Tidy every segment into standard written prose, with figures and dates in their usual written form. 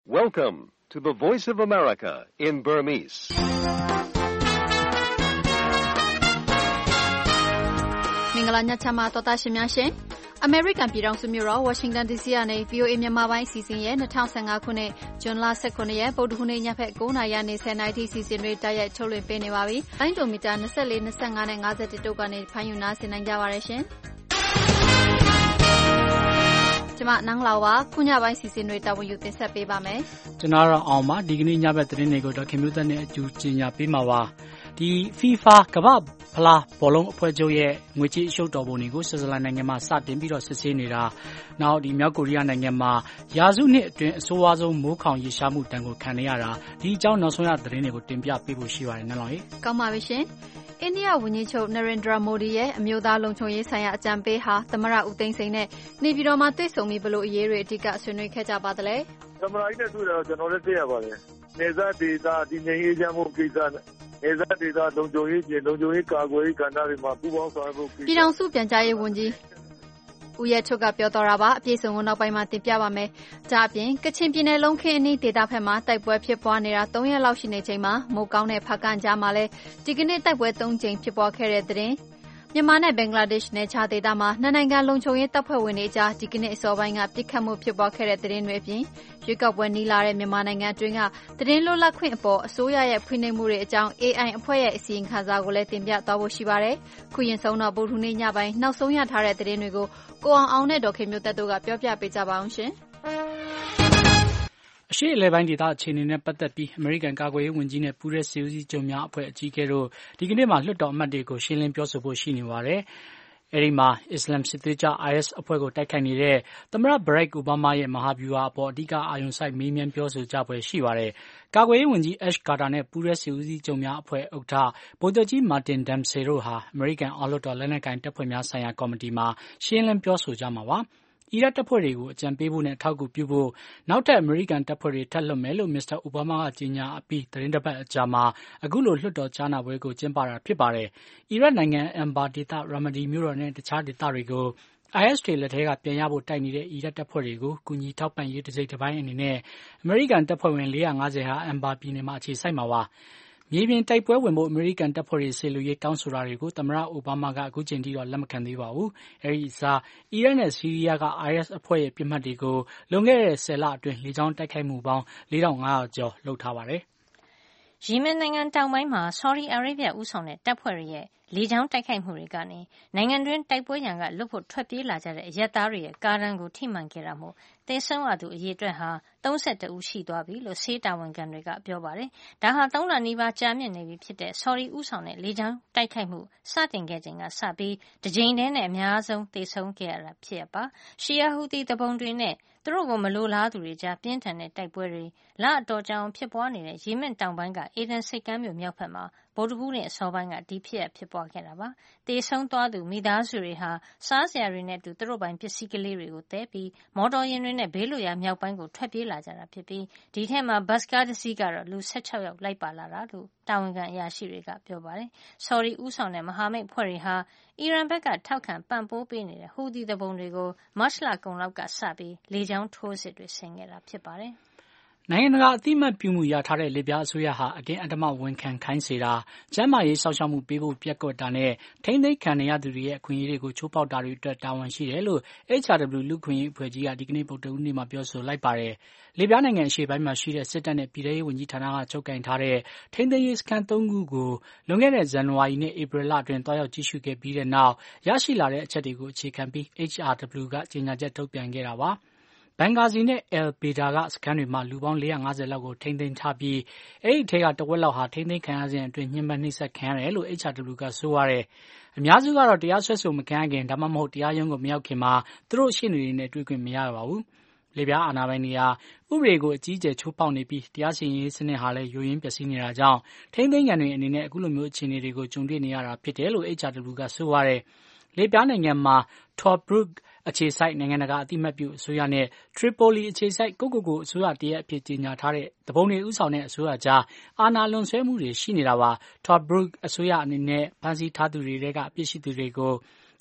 Welcome to the Voice of America in Burmese. ။မင်္ဂလာညချမ်းပါတော်သားရှင်များရှင်။ American ပြည်ထောင်စုမြို့တော် Washington DC ကနေ VOA မြန်မာပိုင်းအစီအစဉ်ရဲ့2015ခုနှစ်ဇွန်လ19ရက်ဗုဒ္ဓဟူးနေ့ညဖက်9:00နာရီနေ10:00နာရီထိစီစဉ်တွေတိုက်ရိုက်ထုတ်လွှင့်ပေးနေပါပြီ။တိုင်းတိုမီတာ24 25နဲ့51တို့ကနေဖမ်းယူနားဆင်နိုင်ကြပါရရှင်။ကျမနန်းလာပါခုညပိုင်းစီစဉ်တွေတာဝန်ယူတင်ဆက်ပေးပါမယ်။ကျွန်တော်တော့အောင်ပါဒီကနေ့ညဘက်သတင်းတွေကိုတော့ခင်မျိုးသက်နဲ့အကျူကြီးညာပေးမှာပါ။ဒီ FIFA ကမ္ဘာဖလားဘောလုံးအဖွဲ့ချုပ်ရဲ့ငွေကြေးအရှုပ်တော်ပုံတွေကိုဆွစ်ဇာလန်နိုင်ငံမှာစတင်ပြီးတော့စစ်ဆေးနေတာ။နောက်ဒီမြောက်ကိုရီးယားနိုင်ငံမှာရာစုနှစ်အတွင်းအဆိုးအဝါဆုံးမိုးခေါင်ရေရှားမှုတန်ကိုခံနေရတာဒီအကြောင်းနောက်ဆုံးရသတင်းတွေကိုတင်ပြပေးဖို့ရှိပါတယ်နော်လောင်ကြီး။ကောင်းပါပြီရှင်။အိန္ဒိယဝန်ကြီးချုပ် Narendra Modi ရဲ့အမျိုးသားလုံခြုံရေးဆိုင်ရာအကြံပေးဟာသမ္မတဦးသိန်းစိန်နဲ့နေပြည်တော်မှာတွေ့ဆုံပြီးဘလို့အရေးတွေအဓိကဆွေးနွေးခဲ့ကြပါသလဲ။သမ္မတကြီးနဲ့တွေ့တော့ကျွန်တော်လည်းသိရပါတယ်။နေစားဒေသဒီနေရေးချမ်းမှုကိစ္စနေစားဒေသလုံခြုံရေးကာကွယ်ရေးကဏ္ဍတွေမှာပူးပေါင်းဆောင်ရွက်ဖို့ပြည်ထောင်စုပြန်ကြားရေးဝန်ကြီးဦးရဲချုပ်ကပြောတော့တာပါအပြည့်စုံကိုနောက်ပိုင်းမှာတင်ပြပါမယ်။ဒါအပြင်ကချင်ပြည်နယ်လုံးခင်းအနီးဒေသဖက်မှာတိုက်ပွဲဖြစ်ပွားနေတာ3ရက်လောက်ရှိနေချိန်မှာမိုးကောင်းတဲ့ဖားကန်ကြားမှာလည်းဒီကနေ့တိုက်ပွဲ3ကြိမ်ဖြစ်ပွားခဲ့တဲ့တဲ့မြန်မာနဲ့ဘင်္ဂလားဒေ့ရှ်နယ်ခြားဒေသမှာနှစ်နိုင်ငံလုံခြုံရေးတပ်ဖွဲ့ဝင်တွေကြားဒီကနေ့အစောပိုင်းကပစ်ခတ်မှုဖြစ်ပွားခဲ့တဲ့သတင်းတွေအပြင်ရွေးကောက်ပွဲနီးလာတဲ့မြန်မာနိုင်ငံအတွင်းကသတင်းလွတ်လပ်ခွင့်အပေါ်အစိုးရရဲ့ဖိနှိပ်မှုတွေအကြောင်း AI အဖွဲ့ရဲ့အစီရင်ခံစာကိုလည်းတင်ပြသွားဖို့ရှိပါတယ်။ခုရင်ဆုံးတော့ဗုဒ္ဓဟူးနေ့ညပိုင်းနောက်ဆုံးရထားတဲ့သတင်းတွေကိုကိုအောင်နဲ့ဒေါ်ခင်မျိုးသက်တို့ကပြောပြပေးကြပါအောင်ရှင်။အရှေ့အလယ်ပိုင်းဒေသအခြေအနေနဲ့ပတ်သက်ပြီးအမေရိကန်ကာကွယ်ရေးဝန်ကြီးနဲ့ပူးတဲ့စစ်ဦးစီးချုပ်များအဖွဲ့အကြီးအကဲတို့ဒီကနေ့မှလွှတ်တော်အမတ်တွေကိုရှင်းလင်းပြောဆိုဖို့ရှိနေပါတယ်။အဲဒီမှာအစ္စလမ်စစ်သွေးကြွ IS အဖွဲ့ကိုတိုက်ခိုက်နေတဲ့သမ္မတဘရက်အိုဘားမားရဲ့မဟာဗျူဟာအပေါ်အဓိကအာရုံစိုက်မေးမြန်းပြောဆိုကြပွဲရှိပါတယ်။ကာကွယ်ရေးဝန်ကြီး Ash Carter နဲ့ပူးတဲ့စစ်ဦးစီးချုပ်များအဖွဲ့ဥက္ကဋ္ဌဗိုလ်ချုပ်ကြီး Martin Dempsey တို့ဟာအမေရိကန်အောက်လွှတ်တော်လက်နက်ကိုင်တပ်ဖွဲ့များဆိုင်ရာကော်မတီမှာရှင်းလင်းပြောဆိုကြမှာပါ။အီရတ်တပ်ဖွဲ့တွေကိုအကြံပေးဖို့နဲ့အထောက်အကူပြုဖို့နောက်ထပ်အမေရိကန်တပ်ဖွဲ့တွေထပ်လွှတ်မယ်လို့မစ္စတာအိုဘားမားကကြေညာအပြီးသတင်းတစ်ပတ်အကြာမှာအခုလိုလွှတ်တော်ကြားနာပွဲကိုကျင်းပတာဖြစ်ပါတယ်။အီရတ်နိုင်ငံအမ်ဘာဒေသရာမဒီမြို့တော်နဲ့တခြားဒေသတွေကို IS တွေလက်ထဲကပြန်ရဖို့တိုက်နေတဲ့အီရတ်တပ်ဖွဲ့တွေကိုကူညီထောက်ပံ့ရေးတစ်စိတ်တစ်ပိုင်းအနေနဲ့အမေရိကန်တပ်ဖွဲ့ဝင်450ဟာအမ်ဘာပြည်နယ်မှာအခြေစိုက်မှာပါ။မြေပြင်တိုက်ပွဲဝင်ဖို့အမေရိကန်တပ်ဖွဲ့တွေဆေလွရေးတောင်းဆိုတာတွေကိုသမ္မတအိုဘားမားကအခုချိန်ထိတော့လက်မခံသေးပါဘူး။အဲဒီအစားအီရတ်နဲ့ဆီးရီးယားက IS အဖွဲ့ရဲ့ပြစ်မှတ်တွေကိုလွန်ခဲ့တဲ့10လအတွင်းလေကြောင်းတိုက်ခိုက်မှုပေါင်း4500ကျော်လုပ်ထားပါတယ်။ယီမင်နိုင်ငံတောင်ပိုင်းမှာဆော်ဒီအာရေဗျဦးဆောင်တဲ့တပ်ဖွဲ့တွေရဲ့လေကြောင်းတိုက်ခိုက်မှုတွေကနေနိုင်ငံတွင်းတိုက်ပွဲရန်ကလွတ်ဖို့ထွက်ပြေးလာကြတဲ့အရပ်သားတွေရဲ့ကားတန်းကိုထိမှန်ခဲ့တာမို့သေဆုံးရသူအရေအတွက်ဟာ32ဦးရှိသွားပြီလို့ဆေးတာဝန်ခံတွေကပြောပါတယ်။ဒါဟာ3လနီးပါးကြာမြင့်နေပြီဖြစ်တဲ့ဆော်ဒီဦးဆောင်တဲ့လေကြောင်းတိုက်ခိုက်မှုစတင်ခဲ့ချိန်ကစပြီးတစ်ကြိမ်တည်းနဲ့အများဆုံးသေဆုံးခဲ့ရတာဖြစ်ရပါ။ရှီယာဟူသီတပုံတွေနဲ့သူတို့ကိုမလိုလားသူတွေကြားပြင်းထန်တဲ့တိုက်ပွဲတွေလအတော်ကြာအောင်ဖြစ်ပွားနေတဲ့ယီမင်တောင်ပိုင်းကအေဒန်ဆိပ်ကမ်းမြို့မြောက်ဘက်မှာဗုဒ္ဓဟူးနေ့အစောပိုင်းကဒီဖြစ်ပွားခဲ့တာပါ။သေဆုံးသွားသူမိသားစုတွေဟာစားစရာတွေနဲ့အတူသူတို့ပိုင်ပစ္စည်းကလေးတွေကိုသယ်ပြီးမော်တော်ယာဉ်တွေနဲ့ဘေးလွတ်ရာမြောက်ပိုင်းကိုထွက်ပြေးလာကြတာဖြစ်ပြီးဒီထဲမှာဘတ်ကားတစ်စီးကတော့လူ16ယောက်လိုက်ပါလာတာလို့တာဝန်ခံအရာရှိတွေကပြောပါတယ်။ဆော်ဒီဦးဆောင်တဲ့မဟာမိတ်အဖွဲ့တွေဟာအီရန်ဘက်ကထောက်ခံပံ့ပိုးပေးနေတဲ့ဟူသီသူပုန်တွေကိုမတ်လကုန်လောက်ကစပြီးလေကြောင်းထိုးစစ်တွေဆင်ခဲ့တာဖြစ်ပါတယ်။နိုင်ငံတကာအသိအမှတ်ပြုမှုရထားတဲ့လစ်ဗျားအစိုးရဟာအတင်းအဓမ္မဝန်ခံခိုင်းစေတာကျန်းမာရေးစောင့်ရှောက်မှုပေးဖို့ပျက်ကွက်တာနဲ့ထိန်းသိမ်းခံနေရသူတွေရဲ့အခွင့်အရေးတွေကိုချိုးဖောက်တာတွေအတွက်တာဝန်ရှိတယ်လို့ HRW လူ့အခွင့်အရေးအဖွဲ့ကြီးကဒီကနေ့ဗုဒ္ဓဟူးနေ့မှာပြောဆိုလိုက်ပါတယ်။လစ်ဗျားနိုင်ငံအရှေ့ပိုင်းမှာရှိတဲ့စစ်တပ်နဲ့ပြည်ထရေးဝန်ကြီးဌာနကချုပ်ကိုင်ထားတဲ့ထိန်းသိမ်းရေးစခန်း3ခုကိုလွန်ခဲ့တဲ့ဇန်နဝါရီနဲ့ဧပြီလအတွင်းတွားရောက်ကြည့်ရှုခဲ့ပြီးတဲ့နောက်ရရှိလာတဲ့အချက်တွေကိုအခြေခံပြီး HRW ကကြေညာချက်ထုတ်ပြန်ခဲ့တာပါ။ဘန်ဂါဇီနဲ့အယ်ဘေဒါကစခန်းတွေမှာလူပေါင်း450လောက်ကိုထိန်းသိမ်းထားပြီးအဲဒီထဲကတဝက်လောက်ဟာထိန်းသိမ်းခံရစဉ်အတွင်းညှဉ်းပန်းနှိပ်စက်ခံရတယ်လို့ HRW ကဆိုပါတယ်။အများစုကတော့တရားစွဲဆိုမခံရခင်ဒါမှမဟုတ်တရားရုံးကိုမရောက်ခင်မှာသူတို့ရှေ့နေတွေနဲ့တွေ့ခွင့်မရပါဘူး။လစ်ဗျားအာဏာပိုင်တွေဟာဥပဒေကိုအကြီးအကျယ်ချိုးဖောက်နေပြီးတရားစီရင်ရေးစနစ်ဟာလည်းယိုယွင်းပျက်စီးနေတာကြောင့်ထိန်းသိမ်းခံတွေအနေနဲ့အခုလိုမျိုးအခြေအနေတွေကိုကြုံတွေ့နေရတာဖြစ်တယ်လို့ HRW ကဆိုပါတယ်။လစ်ဗျားနိုင်ငံမှာ Tobruk အခြေစိုက်နိုင်ငံတကာအသိအမှတ်ပြုအစိုးရနဲ့ Tripoli အခြေစိုက်ကိုအစိုးရတရက်အဖြစ်ကြေညာထားတဲ့တပုံတွေဥဆောင်တဲ့အစိုးရကြားအာဏာလွန်ဆွဲမှုတွေရှိနေတာပါ။ Tobruk အစိုးရအနေနဲ့ဖမ်းဆီးထားသူတွေထဲကအပြစ်ရှိသူတွေကို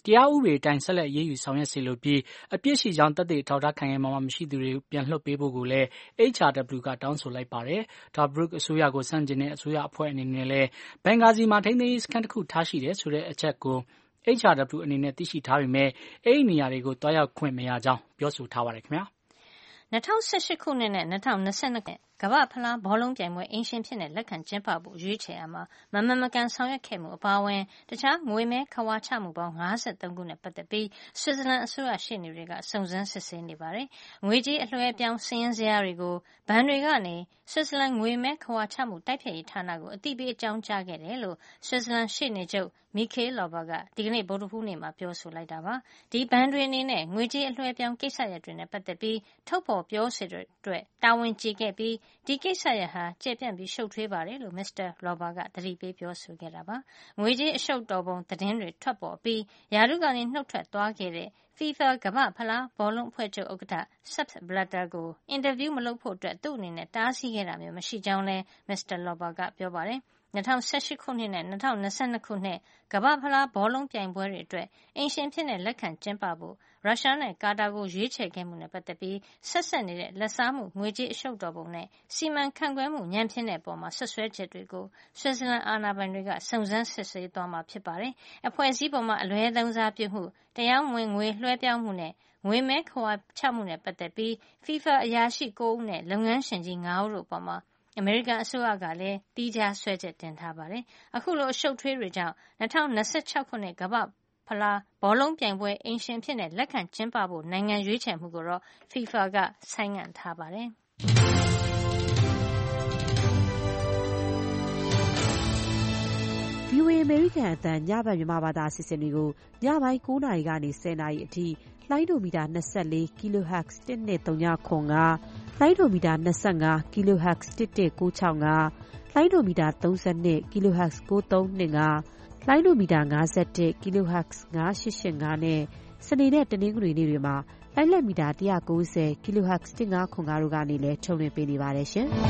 တရားဥပဒေတိုင်းဆက်လက်အရေးယူဆောင်ရွက်စေလိုပြီးအပြစ်ရှိကြောင်းသက်သေထောက်ထားခိုင်ခိုင်မာမာမရှိသူတွေပြန်လွှတ်ပေးဖို့ကိုလည်း HRW ကတောင်းဆိုလိုက်ပါတယ်။ Tobruk အစိုးရကိုဆန့်ကျင်တဲ့အစိုးရအဖွဲ့အနေနဲ့လည်းဘင်ဂါဇီမှာထိန်းသိမ်းရေးစခန်းတစ်ခုထားရှိတယ်ဆိုတဲ့အချက်ကို HRW အနေနဲ့သိရှိထားပေမဲ့အဲဒီနေရာတွေကိုတွားရောက်ခွင့်မရကြောင်းပြောဆိုထားပါတယ်ခင်ဗျာ 2018 ခုနှစ်နဲ့2022ကမ္ဘာ့ဖလားဘောလုံးပြိုင်ပွဲအိမ်ရှင်ဖြစ်တဲ့လက်ခံကျင်းပဖို့ရွေးချယ်ရာမှာမမှန်မကန်ဆောင်ရွက်ခဲ့မှုအပါအဝင်တခြားငွေမဲခဝါချမှုပေါင်း53ခုနဲ့ပတ်သက်ပြီးဆွစ်ဇာလန်အစိုးရရှေ့နေတွေကစုံစမ်းစစ်ဆေးနေပါတယ်။ငွေကြေးအလွှဲအပြောင်းစာရင်းဇယားတွေကိုဘဏ်တွေကနေဆွစ်ဇာလန်ငွေမဲခဝါချမှုတိုက်ဖျက်ရေးဌာနကိုအသိပေးအကြောင်းကြားခဲ့တယ်လို့ဆွစ်ဇာလန်ရှေ့နေချုပ်Michael Lauber ကဒီကနေ့ဗုဒ္ဓဟူးနေ့မှာပြောဆိုလိုက်တာပါ။ဒီဘဏ်တွေအနေနဲ့ငွေကြေးအလွှဲအပြောင်းကိစ္စရပ်တွေနဲ့ပတ်သက်ပြီးထုတ်ဖော်ပြောဆိုတဲ့အတွက်တာဝန်ကျေခဲ့ပြီးဒီကိစ္စရပ်ဟာကျယ်ပြန့်ပြီးရှုပ်ထွေးပါတယ်လို့ Mr. Lauber ကသတိပေးပြောဆိုခဲ့တာပါ။ငွေကြေးအရှုပ်တော်ပုံသတင်းတွေထွက်ပေါ်ပြီးရာထူးကနေနှုတ်ထွက်သွားခဲ့တဲ့ FIFA ကမ္ဘာ့ဖလားဘောလုံးအဖွဲ့ချုပ်ဥက္ကဋ္ဌ Sepp Blatter ကိုအင်တာဗျူးမလုပ်ဖို့သူ့အနေနဲ့တားဆီးခဲ့တာမျိုးမရှိကြောင်းလည်း Mr. Lauber ကပြောပါတယ်။2018 ခုနှစ်နဲ့2022 ခုနှစ်ကမ္ဘာ့ဖလားဘောလုံးပြိုင်ပွဲတွေအတွက်အိမ်ရှင်ဖြစ်တဲ့လက်ခံကျင်းပဖို့ရုရှားနဲ့ကာတာကိုရွေးချယ်ခဲ့မှုနဲ့ပတ်သက်ပြီးဆက်စပ်နေတဲ့လက်စားမှုငွေကြေးအရှုပ်တော်ပုံနဲ့စီမံခန့်ခွဲမှုညံ့ဖျင်းတဲ့အပေါ်ဆွဆွဲချက်တွေကိုဆွစ်ဇာလန်အာဏာပိုင်တွေကစုံစမ်းစစ်ဆေးသွားမှာဖြစ်ပါတယ်။အဖွဲ့အစည်းပေါ်မှာအလွဲသုံးစားပြုမှုတရားဝင်ငွေလွှဲပြောင်းမှုနဲ့ငွေမဲခဝါချမှုနဲ့ပတ်သက်ပြီး FIFA အရာရှိ9ဦးနဲ့လုပ်ငန်းရှင်ကြီး9ဦးတို့အပေါ်အမေရိကန်အစိုးရကလည်းသီးခြားစွဲချက်တင်ထားပါတယ်။အခုလိုအရှုပ်ထွေးတွေကြောင့်2026ခုနှစ်ကမ္ဘာ့ဖလားဘောလုံးပြိုင်ပွဲအိမ်ရှင်ဖြစ်တဲ့လက်ခံကျင်းပဖို့နိုင်ငံရွေးချယ်မှုကိုတော့ FIFA ကဆိုင်းငံ့ထားပါတယ်။ VOA အမေရိကန်အသံညဘက်မြန်မာဘာသာအစီအစဉ်တွေကိုညပိုင်း9နာရီကနေ10နာရီအထိလိုင်းဒိုမီတာ24 kHz 1239လိုင်းဒိုမီတာ25 kHz 11965လိုင်းဒိုမီတာ32 kHz 9325လိုင်းဒိုမီတာ51 kHz 9885နဲ့စနေနဲ့တနင်္ဂနွေနေ့တွေမှာလိုင်းလက်မီတာ190 kHz 1505တို့ကနေလည်းထုတ်လွှင့်ပေးနေပါတယ်ရှင်။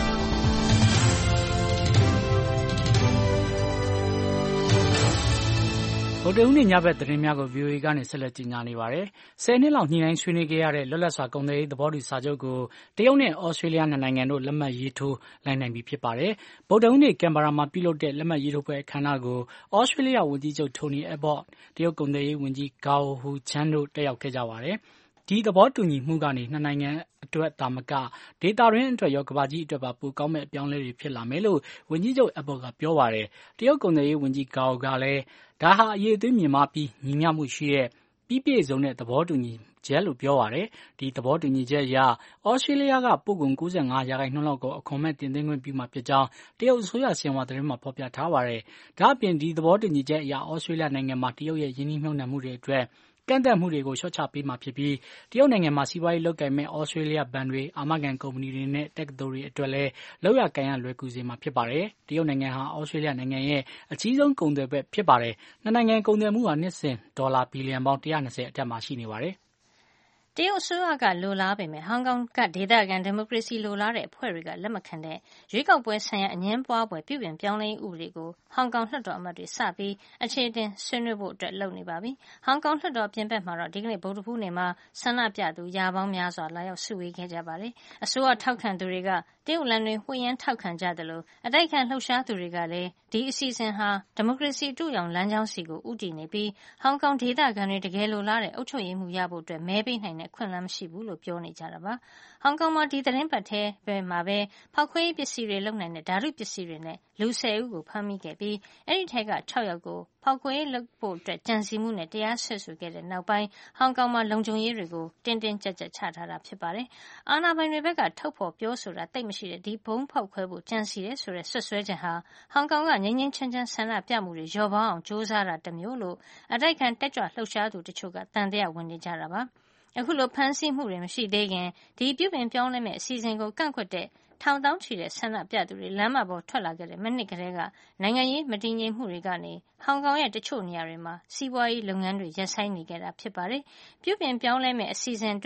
ဗုဒ္ဓဟူးနေ့ညဘက်သတင်းများကို VOA ကနေဆက်လက်ကြီးညာနေပါတယ်။10နှစ်လောက်ညှိနှိုင်းဆွေးနွေးခဲ့ရတဲ့လွတ်လပ်စွာကုန်သွယ်ရေးသဘောတူစာချုပ်ကိုတရုတ်နဲ့ဩစတြေးလျနှစ်နိုင်ငံတို့လက်မှတ်ရေးထိုးလိုက်နိုင်ပြီဖြစ်ပါတယ်။ဗုဒ္ဓဟူးနေ့ကင်ဘာရာမှာပြုလုပ်တဲ့လက်မှတ်ရေးထိုးပွဲအခမ်းအနားကိုဩစတြေးလျဝန်ကြီးချုပ် Tony Abbott တရုတ်ကုန်သွယ်ရေးဝန်ကြီး Gao Huqian တို့တက်ရောက်ခဲ့ကြပါတယ်။ဒီသဘောတူညီမှုကနေနှစ်နိုင်ငံအတွက်သာမကဒေသတွင်းအတွက်ရောကမ္ဘာကြီးအတွက်ပါပိုကောင်းမဲ့အပြောင်းလဲတွေဖြစ်လာမယ်လို့ဝန်ကြီးချုပ် Abbott ကပြောပါတယ်။တရုတ်ကုန်သွယ်ရေးဝန်ကြီး Gao ကလည်းဒါဟာအရေးအသွေးမြင့်မားပြီးညီမျှမှုရှိတဲ့ပြီးပြည့်စုံတဲ့သဘောတူညီချက်လို့ပြောပါတယ်။ဒီသဘောတူညီချက်အရဩစတြေးလျကပို့ကုန်95%လောက်ကိုအခွန်မဲ့တင်သွင်းခွင့်ပြုမှာဖြစ်ကြောင်းတရုတ်အစိုးရဆင်ဟွာသတင်းမှာဖော်ပြထားပါတယ်။ဒါ့အပြင်ဒီသဘောတူညီချက်အရဩစတြေးလျနိုင်ငံမှာတရုတ်ရဲ့ယင်းနှိမ့်နှံမှုတွေအတွက်ကန့်သတ်မှုတွေကိုလျှော့ချပေးမှာဖြစ်ပြီးတရုတ်နိုင်ငံမှာစီးပွားရေးလုပ်ကိုင်မဲ့ဩစတြေးလျဘဏ်တွေအာမခံကုမ္ပဏီတွေနဲ့တက္ကသိုလ်တွေအတွက်လည်းလောက်ရကိုင်ရလွယ်ကူစေမှာဖြစ်ပါတယ်။တရုတ်နိုင်ငံဟာဩစတြေးလျနိုင်ငံရဲ့အကြီးဆုံးကုန်သွယ်ဘက်ဖြစ်ပါတယ်။နှစ်နိုင်ငံကုန်သွယ်မှုဟာနှစ်စဉ်ဒေါ်လာဘီလီယံပေါင်း120အထက်မှာရှိနေပါတယ်။တရုတ်အစိုးရကလိုလားပေမဲ့ဟောင်ကောင်ကဒေသခံဒီမိုကရေစီလိုလားတဲ့အဖွဲ့တွေကလက်မခံတဲ့ရွေးကောက်ပွဲဆိုင်ရာအငြင်းပွားပွဲပြုပြင်ပြောင်းလဲရေးဥပဒေကိုဟောင်ကောင်လွှတ်တော်အမတ်တွေစပြီးအခြေတင်ဆွေးနွေးဖို့လုပ်နေပါပြီ။ဟောင်ကောင်လွှတ်တော်ပြင်ပမှာတော့ဒီကနေ့ဗုဒ္ဓဟူးနေ့မှာဆန္ဒပြသူရာပေါင်းများစွာလာရောက်စုဝေးခဲ့ကြပါတယ်။အစိုးရထောက်ခံသူတွေကတရုတ်လမ်းတွေဝှေ့ယမ်းထောက်ခံကြသလိုအတိုက်ခံလှုပ်ရှားသူတွေကလည်းဒီအစီအစဉ်ဟာဒီမိုကရေစီအတူရောင်လမ်းကြောင်းစီကိုဦးတည်နေပြီးဟောင်ကောင်ဒေသခံတွေတကယ်လိုလားတဲ့အုပ်ချုပ်ရေးမှုရဖို့မဲပေးနိုင်တဲ့ခွင့်လမ်းမရှိဘူးလို့ပြောနေကြတာပါ။ဟောင်ကောင်မှာဒီသတင်းပတ်ထဲမှာပဲဖောက်ခွဲရေးပစ္စည်းတွေလုပ်နိုင်တဲ့ဓာတုပစ္စည်းတွေနဲ့လူ10ဦးကိုဖမ်းမိခဲ့ပြီးအဲဒီထဲက6ယောက်ကိုဖောက်ခွဲရေးလုပ်ဖို့ကြံစည်မှုနဲ့တရားစွဲဆိုခဲ့တဲ့နောက်ပိုင်းဟောင်ကောင်မှာလုံခြုံရေးတွေကိုတင်းတင်းကြပ်ကြပ်ချထားတာဖြစ်ပါတယ်။အာဏာပိုင်တွေဘက်ကထုတ်ဖော်ပြောဆိုတာသိပ်မရှိတဲ့ဒီဘုံဖောက်ခွဲဖို့ကြံစည်တယ်ဆိုတဲ့ဆွဆွဲချက်ဟာဟောင်ကောင်ကငြိမ်းငြိမ်းချမ်းချမ်းဆန္ဒပြမှုတွေလျော့ပါအောင်ကြိုးစားတာတမျိုးလို့အတိုက်ခံတက်ကြွလှုပ်ရှားသူတချို့ကသံသယဝင်နေကြတာပါ။အခုလိုဖမ်းဆီးမှုတွေမရှိသေးခင်ဒီပြုပြင်ပြောင်းလဲမဲ့အစီအစဉ်ကိုကန့်ကွက်တဲ့ထောင်တောင်းချီတဲ့ဆန္ဒပြသူတွေလမ်းမပေါ်ထွက်လာခဲ့တဲ့မနှစ်ကတည်းကနိုင်ငံရေးမတည်ငြိမ်မှုတွေကနေဟောင်ကောင်ရဲ့တချို့နေရာတွေမှာစီးပွားရေးလုပ်ငန်းတွေရပ်ဆိုင်းနေခဲ့တာဖြစ်ပါတယ်။ပြုပြင်ပြောင်းလဲမဲ့အစီအစဉ်အတွက်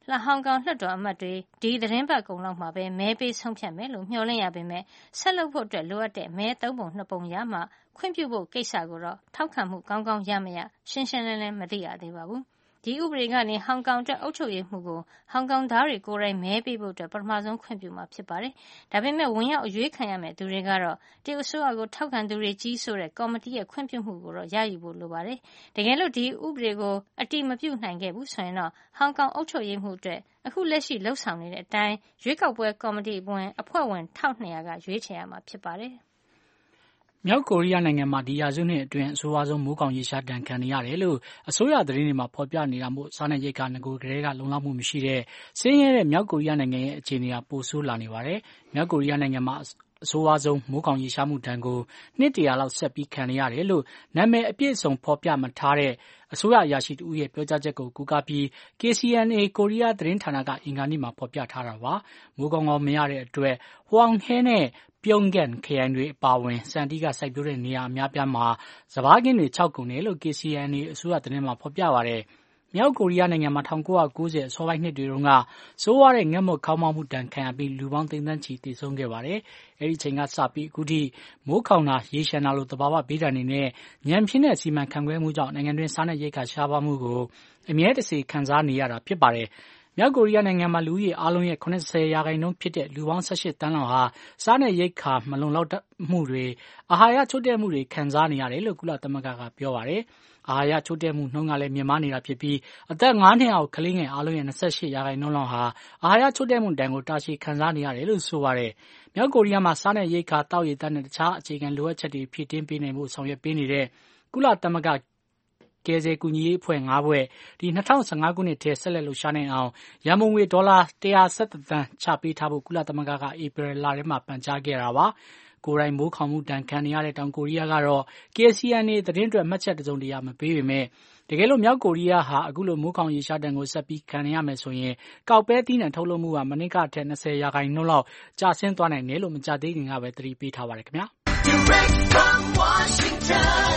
ဟောင်ကောင်လွှတ်တော်အမတ်တွေဒီသတင်းပတ်ကုန်လောက်မှာပဲမဲပေးဆုံးဖြတ်မယ်လို့မျှော်လင့်ရပေမဲ့ဆက်လုပ်ဖို့လိုအပ်တဲ့မဲ3 ပုံ 2 ပုံရမှခွင့်ပြုဖို့ကိစ္စကိုတော့ထောက်ခံမှုကောင်းကောင်းရမရရှင်းရှင်းလင်းလင်းမသိရသေးပါဘူး။ဒီဥပဒေကနေဟောင်ကောင်အတွက်အုပ်ချုပ်ရေးမှုကိုဟောင်ကောင်သားတွေကိုယ်တိုင်မဲပေးဖို့ပထမဆုံးခွင့်ပြုမှာဖြစ်ပါတယ်။ဒါပေမဲ့ဝင်ရောက်အရွေးခံရမယ့်သူတွေကတော့တရုတ်အစိုးရကိုထောက်ခံသူတွေကြီးဆိုတဲ့ကော်မတီရဲ့ခွင့်ပြုမှုကိုတော့ရယူဖို့လိုပါတယ်။တကယ်လို့ဒီဥပဒေကိုအတည်မပြုနိုင်ခဲ့ဘူးဆိုရင်တော့ဟောင်ကောင်အုပ်ချုပ်ရေးမှုအတွက်အခုလက်ရှိလှုပ်ဆောင်နေတဲ့အတိုင်းရွေးကောက်ပွဲကော်မတီအဖွဲ့ဝင်1200ကရွေးချယ်ရမှာဖြစ်ပါတယ်။မြောက်ကိုရီးယားနိုင်ငံမှာဒီရာစုနှစ်အတွင်းအဆိုးဝါးဆုံးမိုးကောင်ရေရှားဒဏ်ခံနေရတယ်လို့အစိုးရသတင်းတွေမှာဖော်ပြနေတာမို့စားနပ်ရိက္ခာငကိုကလေးကလုံလောက်မှုမရှိတဲ့ဆင်းရဲတဲ့မြောက်ကိုရီးယားနိုင်ငံရဲ့အခြေအနေကပိုဆိုးလာနေပါတယ်။မြောက်ကိုရီးယားနိုင်ငံမှာအဆိုးဝါးဆုံးမိုးကောင်ရေရှားမှုဒဏ်ကိုနှစ်တရာလောက်ဆက်ပြီးခံနေရတယ်လို့နာမည်အပြည့်စုံဖော်ပြမထားတဲ့အစိုးရအရာရှိတဦးရဲ့ပြောကြားချက်ကိုကူးကားပြီး KCNA ကိုရီးယားသတင်းဌာနကအင်္ဂါနေ့မှာဖော်ပြထားတာပါ။မိုးကောင်းကောင်းမရတဲ့အတွက်ဟွမ်ဟဲနဲ့ပြုံးကန်ခရိုင်တွေအပါအဝင်စံတီးကစိုက်ပျိုးတဲ့နေရာအများပြားမှာစပါးခင်းတွေ6ကုန်တယ်လို့ KCNA အစိုးရသတင်းမှာဖော်ပြပါတယ်။မြောက်ကိုရီးယားနိုင်ငံမှာ1990အစောပိုင်းနှစ်တွေတုန်းကဆိုးဝါးတဲ့ငတ်မွတ်ခေါင်းမောက်မှုဒဏ်ခံရပြီးလူပေါင်းသိန်းသန်းချီသေဆုံးခဲ့ပါတယ်။အဲဒီချိန်ကစပြီးအခုထိမိုးခေါင်တာရေရှမ်းတာလိုသဘာဝဘေးဒဏ်တွေနဲ့ညံပြင်းတဲ့စီမံခန့်ခွဲမှုကြောင့်နိုင်ငံတွင်းစားနပ်ရိက္ခာရှားပါးမှုကိုအမြဲတစေခံစားနေရတာဖြစ်ပါတယ်။မြောက်ကိုရီးယားနိုင်ငံမှာလူဦးရေအားလုံးရဲ့80%ဖြစ်တဲ့လူပေါင်း18တန်းလောက်ဟာစားနပ်ရိက္ခာမလုံလောက်မှုတွေအာဟာရချို့တဲ့မှုတွေခံစားနေရတယ်လို့ကုလသမဂ္ဂကပြောပါတယ်။အာဟာရချို့တဲ့မှုနှုန်းကလည်းမြင့်မားနေတာဖြစ်ပြီးအသက်9နှစ်အောက်ကလေးငယ်အားလုံးရဲ့28%လောက်ဟာအာဟာရချို့တဲ့မှုဒဏ်ကိုတာရှည်ခံစားနေရတယ်လို့ဆိုပါတယ်။မြောက်ကိုရီးယားမှာစားနပ်ရိက္ခာတောက်ရည်သန့်နဲ့တခြားအခြေခံလိုအပ်ချက်တွေဖြည့်တင်းပေးနိုင်ဖို့ဆောင်ရွက်ပေးနေတဲ့ကုလသမဂ္ဂကယ်ဆယ်ကူညီရေးအဖွဲ့5ဖွဲ့ဒီ2015ခုနှစ်ထဲဆက်လက်လှုပ်ရှားနိုင်အောင်ရန်ပုံငွေဒေါ်လာ117သန်းချပေးထားဖို့ကုလသမဂ္ဂကဧပြီလထဲမှာပန်ကြားခဲ့တာပါ။ကိုယ်တိုင်မိုးခေါင်မှုဒဏ်ခံနေရတဲ့တောင်ကိုရီးယားကတော့ KCNA သတင်းတွေမှတ်ချက်တစုံတရာမပေးပေမဲ့တကယ်လို့မြောက်ကိုရီးယားဟာအခုလိုမိုးခေါင်ရေရှားဒဏ်ကိုဆက်ပြီးခံရမယ်ဆိုရင်ကောက်ပဲသီးနှံထုတ်လုပ်မှုကမနစ်ကအထက်20%လောက်ကျဆင်းသွားနိုင်တယ်လို့မကြသေးခင်ကပဲသတိပေးထားပါတယ်ခင်ဗျာ။ Direct from Washington,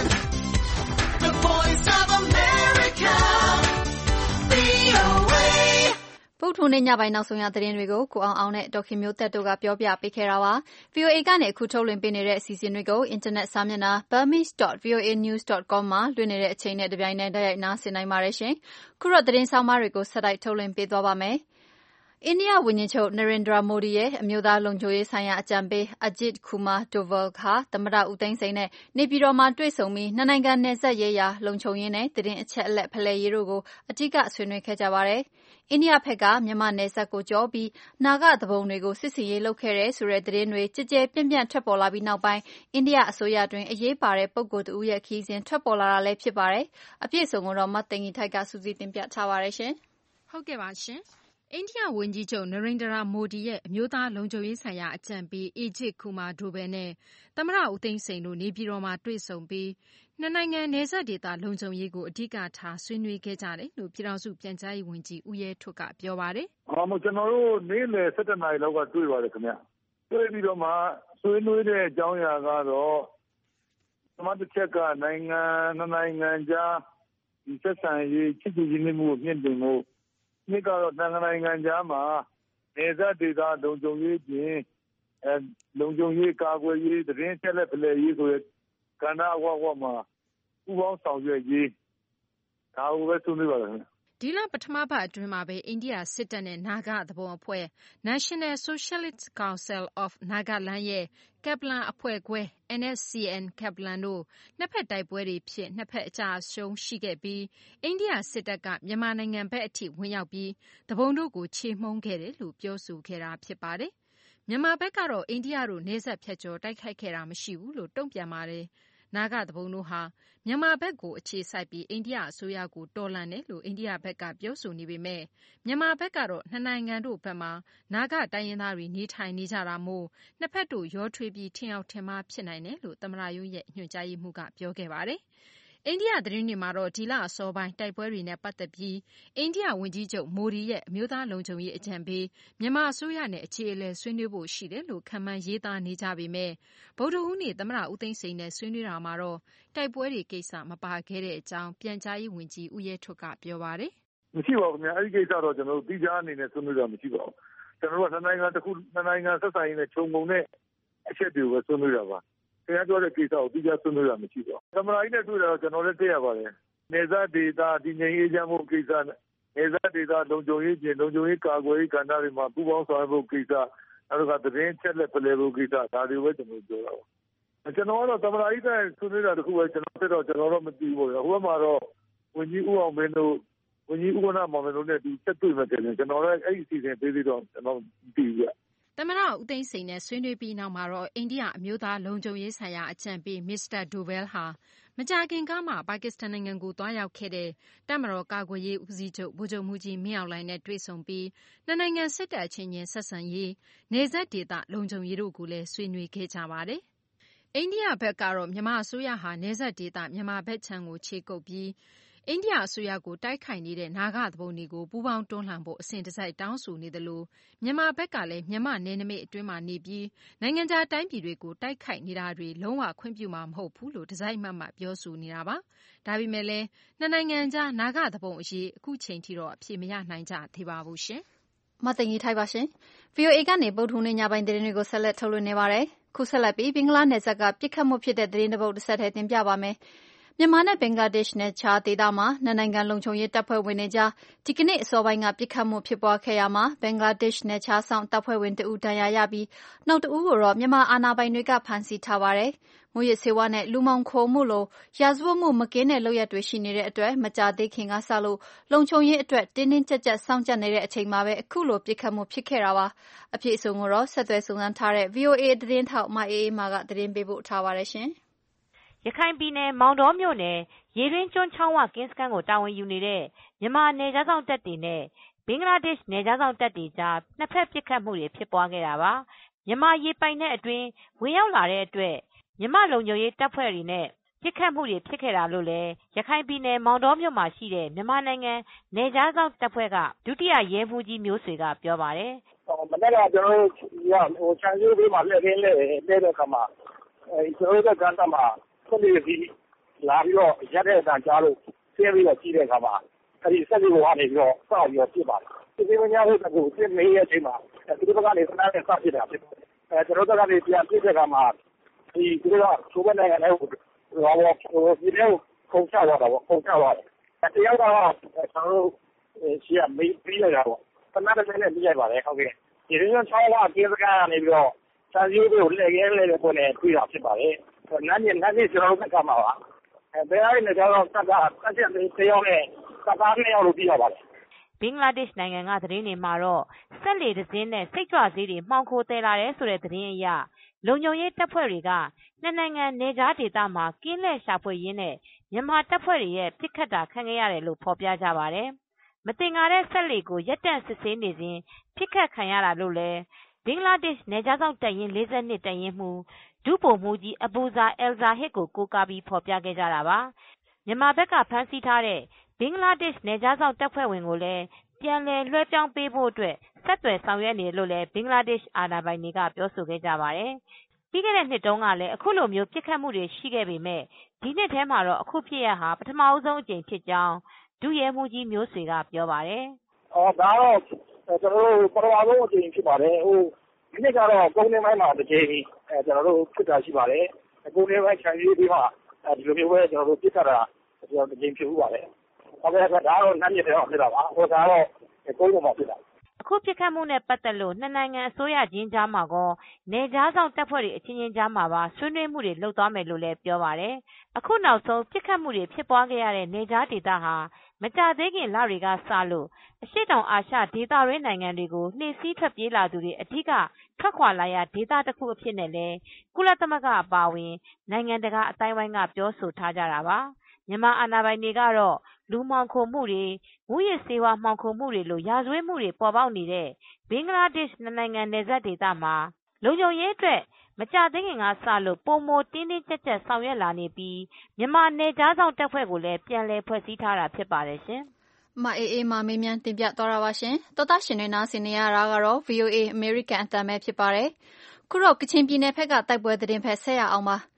the voice of America, VOA ပုထုနေ့ညပိုင်းနောက်ဆုံးရသတင်းတွေကိုကိုအောင်နဲ့ဒေါက်ခင်မျိုးသက်တို့ကပြောပြပေးခဲ့တာပါ။ VOA ကနေအခုထုတ်လွှင့်ပေးနေတဲ့အစီအစဉ်တွေကိုအင်တာနက်စာမျက်နှာ burmese.voanews.com မှာလွှင့်နေတဲ့အချိန်နဲ့တပြိုင်နက်တိုက်ရိုက်နားဆင်နိုင်ပါတယ်ရှင်။ခုတော့သတင်းဆောင်မတွေကိုဆက်တိုက်ထုတ်လွှင့်ပေးသွားပါမယ်။အိန္ဒိယဝန်ကြီးချုပ် Narendra Modi ရဲ့အမျိုးသားလုံခြုံရေးဆိုင်ရာအကြံပေး Ajit Kumar Doval ဟာသမ္မတဦးသိန်းစိန်နဲ့နေပြည်တော်မှာတွေ့ဆုံပြီးနှစ်နိုင်ငံနယ်စပ်ရေးရာလုံခြုံရေးနဲ့သတင်းအချက်အလက်ဖလှယ်ရေးတို့ကိုအဓိကဆွေးနွေးခဲ့ကြပါတယ်။အိန္ဒိယဘက်ကမြန်မာနယ်စပ်ကိုကျော်ပြီးနာဂသူပုန်တွေကိုစစ်ဆင်ရေးလုပ်ခဲ့တယ်ဆိုတဲ့သတင်းတွေကြည်ကြဲပြန့်ပြန့်ထွက်ပေါ်လာပြီးနောက်ပိုင်းအိန္ဒိယအစိုးရတွင်အရေးပါတဲ့ပုဂ္ဂိုလ်တဦးရဲ့ခရီးစဉ်ထွက်ပေါ်လာတာလည်းဖြစ်ပါတယ်။အပြည့်အစုံကိုတော့မသိင်္ဂီထိုက်ကစူးစီးတင်ပြထားပါတယ်ရှင်။ဟုတ်ကဲ့ပါရှင်။အိန္ဒိယဝန်ကြီးချုပ် Narendra Modi ရဲ့အမျိုးသားလုံခြုံရေးဆိုင်ရာအကြံပေး Ajit Kumar Doval နဲ့သမ္မတဦးသိန်းစိန်တို့နေပြည်တော်မှာတွေ့ဆုံပြီးနှစ်နိုင်ငံနယ်စပ်ဒေသလုံခြုံရေးကိုအဓိကထားဆွေးနွေးခဲ့ကြတယ်လို့ပြည်ထောင်စုပြန်ကြားရေးဝန်ကြီးဦးရဲထွဋ်ကပြောပါတယ်။ကျွန်တော်တို့နေ့လယ်17နာရီလောက်ကတွေ့ပါတယ်ခင်ဗျ။တွေ့ပြီးတော့မှဆွေးနွေးတဲ့အကြောင်းအရာကတော့ပထမတစ်ချက်ကနှစ်နိုင်ငံကြားဒီဆက်ဆံရေးချစ်ကြည်ရင်းနှီးမှုကိုမြင့်တင်ဖို့နှစ်ကတော့နိုင်ငံကြားမှာနယ်စပ်ဒေသလုံခြုံရေးပြင်လုံခြုံရေးကာကွယ်ရေးသတင်းအချက်အလက်ဖလှယ်ရေးဆိုတဲ့ကဏ္ဍအဝဝမှာပူးပေါင်းဆောင်ရွက်ရေးဒါကိုပဲဆွေးနွေးပါတယ်။ဒီလပထမပတ်အတွင်းမှာပဲအိန္ဒိယစစ်တပ်နဲ့နာဂသူပုန်အဖွဲ့ National Socialist Council of Nagaland ရဲ့ Kaplan အဖွဲ့ခွဲ NSCN Kaplan တို့နှစ်ဖက်တိုက်ပွဲတွေဖြစ်နှစ်ဖက်အကျအရှုံးရှိခဲ့ပြီးအိန္ဒိယစစ်တပ်ကမြန်မာနိုင်ငံဘက်အထိဝင်ရောက်ပြီးသူပုန်တို့ကိုချေမှုန်းခဲ့တယ်လို့ပြောဆိုခဲ့တာဖြစ်ပါတယ်။မြန်မာဘက်ကတော့အိန္ဒိယတို့နယ်စပ်ဖြတ်ကျော်တိုက်ခိုက်ခဲ့တာမရှိဘူးလို့တုံ့ပြန်ပါတယ်။နာဂသူပုန်တို့ဟာမြန်မာဘက်ကိုအခြေစိုက်ပြီးအိန္ဒိယအစိုးရကိုတော်လှန်တယ်လို့အိန္ဒိယဘက်ကပြောဆိုနေပေမဲ့မြန်မာဘက်ကတော့နှစ်နိုင်ငံတို့ဘက်မှာနာဂတိုင်းရင်းသားတွေနေထိုင်နေကြတာမို့နှစ်ဖက်တို့ရောထွေးပြီးထင်ရောက်ထင်မှားဖြစ်နိုင်တယ်လို့သမ္မတရုံးရဲ့ညွှန်ကြားရေးမှူးကပြောခဲ့ပါတယ်။အိန္ဒိယသတင်းတွေမှာတော့ဒီလအစောပိုင်းတိုက်ပွဲတွေနဲ့ပတ်သက်ပြီးအိန္ဒိယဝန်ကြီးချုပ်မိုဒီရဲ့အမျိုးသားလုံခြုံရေးအကြံပေးမြန်မာအစိုးရနဲ့အခြေအလည်ဆွေးနွေးဖို့ရှိတယ်လို့ခန့်မှန်းရေးသားနေကြပေမဲ့ဗုဒ္ဓဟူးနေ့သမ္မတဦးသိန်းစိန်နဲ့ဆွေးနွေးတာမှာတော့တိုက်ပွဲတွေကိစ္စမပါခဲ့တဲ့အကြောင်းပြန်ကြားရေးဝန်ကြီးဦးရဲထွဋ်ကပြောပါတယ်။မရှိပါဘူးခင်ဗျအဲ့ဒီကိစ္စတော့ကျွန်တော်တို့တိကျအနေနဲ့ဆွေးနွေးတာမရှိပါဘူးကျွန်တော်တို့ကနှစ်နိုင်ငံဆက်ဆံရေးနဲ့ခြုံငုံတဲ့အချက်တွေကိုပဲဆွေးနွေးတာပါခင်ဗျားပြောတဲ့ကိစ္စကိုတိကျဆွေးနွေးတာမရှိပါဘူးသမ္မတကြီးနဲ့တွေ့တာတော့ကျွန်တော်လည်းသိရပါတယ်နေစားဒေတာဒီငြိမ်းအေးချမ်းမှုကိစ္စနေစားဒေတာလုံခြုံရေးကာကွယ်ရေးကဏ္ဍတွေမှာပူးပေါင်းဆောင်ရွက်ဖို့ကိစ္စနောက်ကသတင်းချက်လက်ပလဲဖို့ကိစ္စဒါတွေပဲကျွန်တော်ပြောတာပါကျွန်တော်ကတော့သမ္မတကြီးနဲ့ဆွေးနွေးတာတခုပဲကျွန်တော်တော့မသိဘူးဟိုဘက်မှာတော့ဝန်ကြီးဦးအောင်မင်းတို့ဝန်ကြီးဦးဝဏ္ဏမောင်မင်းတို့နဲ့ဒီဆက်တွေ့မယ်တယ်ကျွန်တော်လည်းအဲ့ဒီအစီအစဉ်ပေးပြီးတော့ကျွန်တော်သိပြီသမ္မတဦးသိန်းစိန်နဲ့ဆွေးနွေးပြီးနောက်မှာတော့အိန္ဒိယအမျိုးသားလုံခြုံရေးဆိုင်ရာအကြံပေးမစ္စတာဒိုဗဲလ်ဟာမကြာခင်ကမှပါကစ္စတန်နိုင်ငံကိုသွားရောက်ခဲ့တဲ့တပ်မတော်ကာကွယ်ရေးဦးစီးချုပ်ဗိုလ်ချုပ်မှူးကြီးမင်းအောင်လှိုင်နဲ့တွေ့ဆုံပြီးနှစ်နိုင်ငံစစ်တပ်အချင်းချင်းဆက်ဆံရေးနယ်စပ်ဒေသလုံခြုံရေးတို့ကိုလည်းဆွေးနွေးခဲ့ကြပါတယ်။အိန္ဒိယဘက်ကတော့မြန်မာအစိုးရဟာနယ်စပ်ဒေသမြန်မာဘက်ခြမ်းကိုခြေကုပ်ပြီးအိန္ဒိယအစိုးရကိုတိုက်ခိုက်နေတဲ့နာဂသူပုန်တွေကိုပူးပေါင်းတွန်းလှန်ဖို့အစဉ်တစိုက်တောင်းဆိုနေသလိုမြန်မာဘက်ကလည်းမြန်မာနယ်နိမိတ်အတွင်းမှာနေပြီးနိုင်ငံခြားတိုင်းပြည်တွေကိုတိုက်ခိုက်နေတာတွေလုံးဝခွင့်ပြုမှာမဟုတ်ဘူးလို့တစိုက်မတ်မတ်ပြောဆိုနေတာပါ။ဒါပေမဲ့လည်းနှစ်နိုင်ငံကြားနာဂသူပုန်အရေးအခုချိန်ထိတော့အဖြေမရနိုင်ကြသေးပါဘူးရှင်။မသိင်ကြီးထိုက်ပါရှင်။ VOA ကနေပုတ်ထုံးနေညပိုင်းသတင်းတွေကိုဆက်လက်ထုတ်လွှင့်နေပါတယ်။ခုဆက်လက်ပြီးဘင်္ဂလားနယ်စပ်ကပြစ်ခတ်မှုဖြစ်တဲ့သတင်းတစ်ပုဒ်တစ်ဆက်ထဲတင်ပြပါမယ်။မြန်မာနဲ့ဘင်္ဂလားဒေ့ရှ်နယ်ခြားဒေသမှာနှစ်နိုင်ငံလုံခြုံရေးတပ်ဖွဲ့ဝင်တွေကြားဒီကနေ့အစောပိုင်းကပစ်ခတ်မှုဖြစ်ပွားခဲ့ရမှာဘင်္ဂလားဒေ့ရှ်နယ်ခြားဆောင်တပ်ဖွဲ့ဝင်တဦးဒဏ်ရာရပြီးနောက်တဦးကိုတော့မြန်မာအာဏာပိုင်တွေကဖမ်းဆီးထားပါတယ်။မူရစ်ဆေးဝါးနဲ့လူမှောင်ခိုမှုလိုရာဇဝတ်မှုမကင်းတဲ့လုပ်ရပ်တွေရှိနေတဲ့အတွက်မကြာသေးခင်ကစလို့လုံခြုံရေးအတွက်တင်းတင်းကြပ်ကြပ်စောင့်ကြပ်နေတဲ့အချိန်မှာပဲအခုလိုပစ်ခတ်မှုဖြစ်ခဲ့တာပါ။အပြည့်အစုံကိုတော့ဆက်သွယ်စုံစမ်းထားတဲ့ VOA သတင်းထောက်မအေးအေးမာကသတင်းပေးပို့ထားပါတယ်ရှင်။ရခိုင်ပြည်နယ်မောင်တောမြို့နယ်ရေတွင်းကျွန်းချောင်းဝကင်းစခန်းကိုတာဝန်ယူနေတဲ့မြန်မာနယ်ခြားစောင့်တပ်တွေနဲ့ဘင်္ဂလားဒေ့ရှ်နယ်ခြားစောင့်တပ်တွေကြားနှစ်ဖက်ပစ်ခတ်မှုတွေဖြစ်ပွားခဲ့တာပါမြန်မာရေပိုင်နက်အတွင်းဝင်ရောက်လာတဲ့အတွက်မြန်မာလုံခြုံရေးတပ်ဖွဲ့တွေနဲ့ပစ်ခတ်မှုတွေဖြစ်ခဲ့တာလို့လည်းရခိုင်ပြည်နယ်မောင်တောမြို့မှာရှိတဲ့မြန်မာနိုင်ငံနယ်ခြားစောင့်တပ်ဖွဲ့ကဒုတိယရဲမှူးကြီးမျိုးဆွေကပြောပါတယ်မနေ့ကကျွန်တော်တို့ခြံစည်းရိုးမှာလက်ခင်းတဲ့အခါမှာကျွန်တော်တို့ကန်းတမှာဆက်ပြီးလာပြီးတော့ရက်တဲ့အတန်ကြားလို့ဆင်းပြီးတော့ကြီးတဲ့အခါမှာအဲဒီဆက်ပြီးကနေပြီးတော့စောက်ပြီးတော့ပြစ်ပါတယ်ဒီမညာဘက်ကကိုပြစ်နေတဲ့အချိန်မှာဒီဘက်ကနေစတဲ့စဖြစ်တာဖြစ်တယ်ကျွန်တော်တို့ကနေပြန်ပြစ်တဲ့အခါမှာဒီသူကချိုးဘက်နိုင်ငံနဲ့ဒီလိုခုံချသွားတာပေါ့ခုံချသွားတယ်တယောက်ကတော့ကျွန်တော်တို့ရှေ့ကမေးပြီးလိုက်တာပေါ့ခဏတည်းနဲ့ပြီးလိုက်ပါတယ်ဟုတ်ကဲ့ဒီရင်းချောင်းကအပြေးစကားကနေပြီးတော့စံစည်းကိုလက်ရဲတဲ့ပုံနဲ့တွေ့တာဖြစ်ပါတယ်နန်းကြီးကျွန်တော်တို့ကမှာပါဘယ်ကနေကြောင်းစကားဆက်ချက်တယောက်နဲ့စကား2ယောက်လို့ပြရပါတယ်ဘင်္ဂလားဒေ့ရှ်နိုင်ငံကသတင်းတွေမှာတော့ဆက်လေတစ်စင်းနဲ့စိတ်ကြွဆေးတွေမှောင်ခိုသယ်လာတယ်ဆိုတဲ့သတင်းအရလုံခြုံရေးတပ်ဖွဲ့တွေကနှစ်နိုင်ငံနယ်ခြားဒေသမှာကင်းလှည့်ရှာဖွေရင်းနဲ့မြန်မာတပ်ဖွဲ့တွေရဲ့ပစ်ခတ်တာခံခဲ့ရတယ်လို့ဖော်ပြကြပါတယ်မတင်ကားတဲ့ဆက်လေကိုရက်တန့်စစ်ဆေးနေစဉ်ပစ်ခတ်ခံရတာလို့လည်းဘင်္ဂလားဒေ့ရှ်နယ်ခြားစောင့်တပ်ရင်း42တပ်ရင်းမှူးဒုဗိုလ်မှူးကြီးအဘူဇာအယ်ဇာဟစ်ကိုကိုးကားပြီးဖော်ပြခဲ့ကြတာပါမြန်မာဘက်ကဖမ်းဆီးထားတဲ့ဘင်္ဂလားဒေ့ရှ်နယ်ခြားစောင့်တပ်ဖွဲ့ဝင်ကိုလည်းပြန်လည်လွှဲပြောင်းပေးဖို့အတွက်ဆက်သွယ်ဆောင်ရွက်နေလို့လည်းဘင်္ဂလားဒေ့ရှ်အာဏာပိုင်တွေကပြောဆိုခဲ့ကြပါတယ်ပြီးခဲ့တဲ့နှစ်တုန်းကလည်းအခုလိုမျိုးပြစ်ခတ်မှုတွေရှိခဲ့ပေမဲ့ဒီနှစ်ထဲမှာတော့အခုဖြစ်ရဟာပထမဦးဆုံးအကြိမ်ဖြစ်ကြောင်းဒုရဲမှူးကြီးမျိုးဆွေကပြောပါတယ်ဒါတော့ကျွန်တော်တို့ပထမဆုံးအကြိမ်ဖြစ်ပါတယ်ဒီနေ့ကတော့ကုန်းနေပိုင်းမှာတစ်ချိန်ကျွန်တော်တို့ဖြစ်တာရှိပါတယ်ကုန်းနေပိုင်းခြံစည်းပြီးမှဒီလိုမျိုးပဲကျွန်တော်တို့ပြစ်ခတ်တာကျွန်တော်တစ်ချိန်ဖြစ်ဦးပါတယ်ဟုတ်ကဲ့ဒါတော့နန်းမြစ်တော့ဖြစ်တာပါဟိုဒါတော့ကုန်းပေါ်မှာဖြစ်တာအခုပြစ်ခတ်မှုနဲ့ပတ်သက်လို့နှစ်နိုင်ငံအစိုးရချင်းကြားမှာကောနယ်ခြားဆောင်တပ်ဖွဲ့တွေအချင်းချင်းကြားမှာပါဆွေးနွေးမှုတွေလုပ်သွားမယ်လို့လည်းပြောပါတယ်အခုနောက်ဆုံးပြစ်ခတ်မှုတွေဖြစ်ပွားခဲ့ရတဲ့နယ်ခြားဒေသဟာမကြသေးခင်လတွေကစလို့အရှေ့တောင်အာရှဒေသရင်းနိုင်ငံတွေကိုနှိမ့်စည်းထွက်ပြေးလာသူတွေအထူးကထွက်ခွာလာရဒေသတစ်ခုအဖြစ်နဲ့လည်းကုလသမဂ္ဂအပါအဝင်နိုင်ငံတကာအတိုင်းဝိုင်းကပြောဆိုထားကြတာပါမြန်မာအာဏာပိုင်တွေကတော့လူမှောင်ခိုမှုတွေမူရစ်ဆေးဝါးမှောင်ခိုမှုတွေလိုရာဇဝတ်မှုတွေပေါ်ပေါက်နေတဲ့ဘင်္ဂလားဒေ့ရှ်နိုင်ငံနယ်စပ်ဒေသမှာလုံခြုံရေးအတွက်မကြာသေးခင်ကစလို့ပုံမတင်းတင်းကြပ်ကြပ်ဆောင်ရွက်လာနေပြီးမြန်မာနယ်ခြားဆောင်တပ်ဖွဲ့ကိုလည်းပြန်လည်ဖွဲ့စည်းထားတာဖြစ်ပါတယ်ရှင်မအေးအေးမမေးမြန်းတင်ပြသွားတာပါရှင်တော်သားရှင်တွေနားဆင်နေရတာကတော့ VOA American အသံပဲဖြစ်ပါတယ်ခုတော့ကချင်ပြည်နယ်ဘက်ကတိုက်ပွဲသတင်းဖက်ဆက်ရအောင်ပါက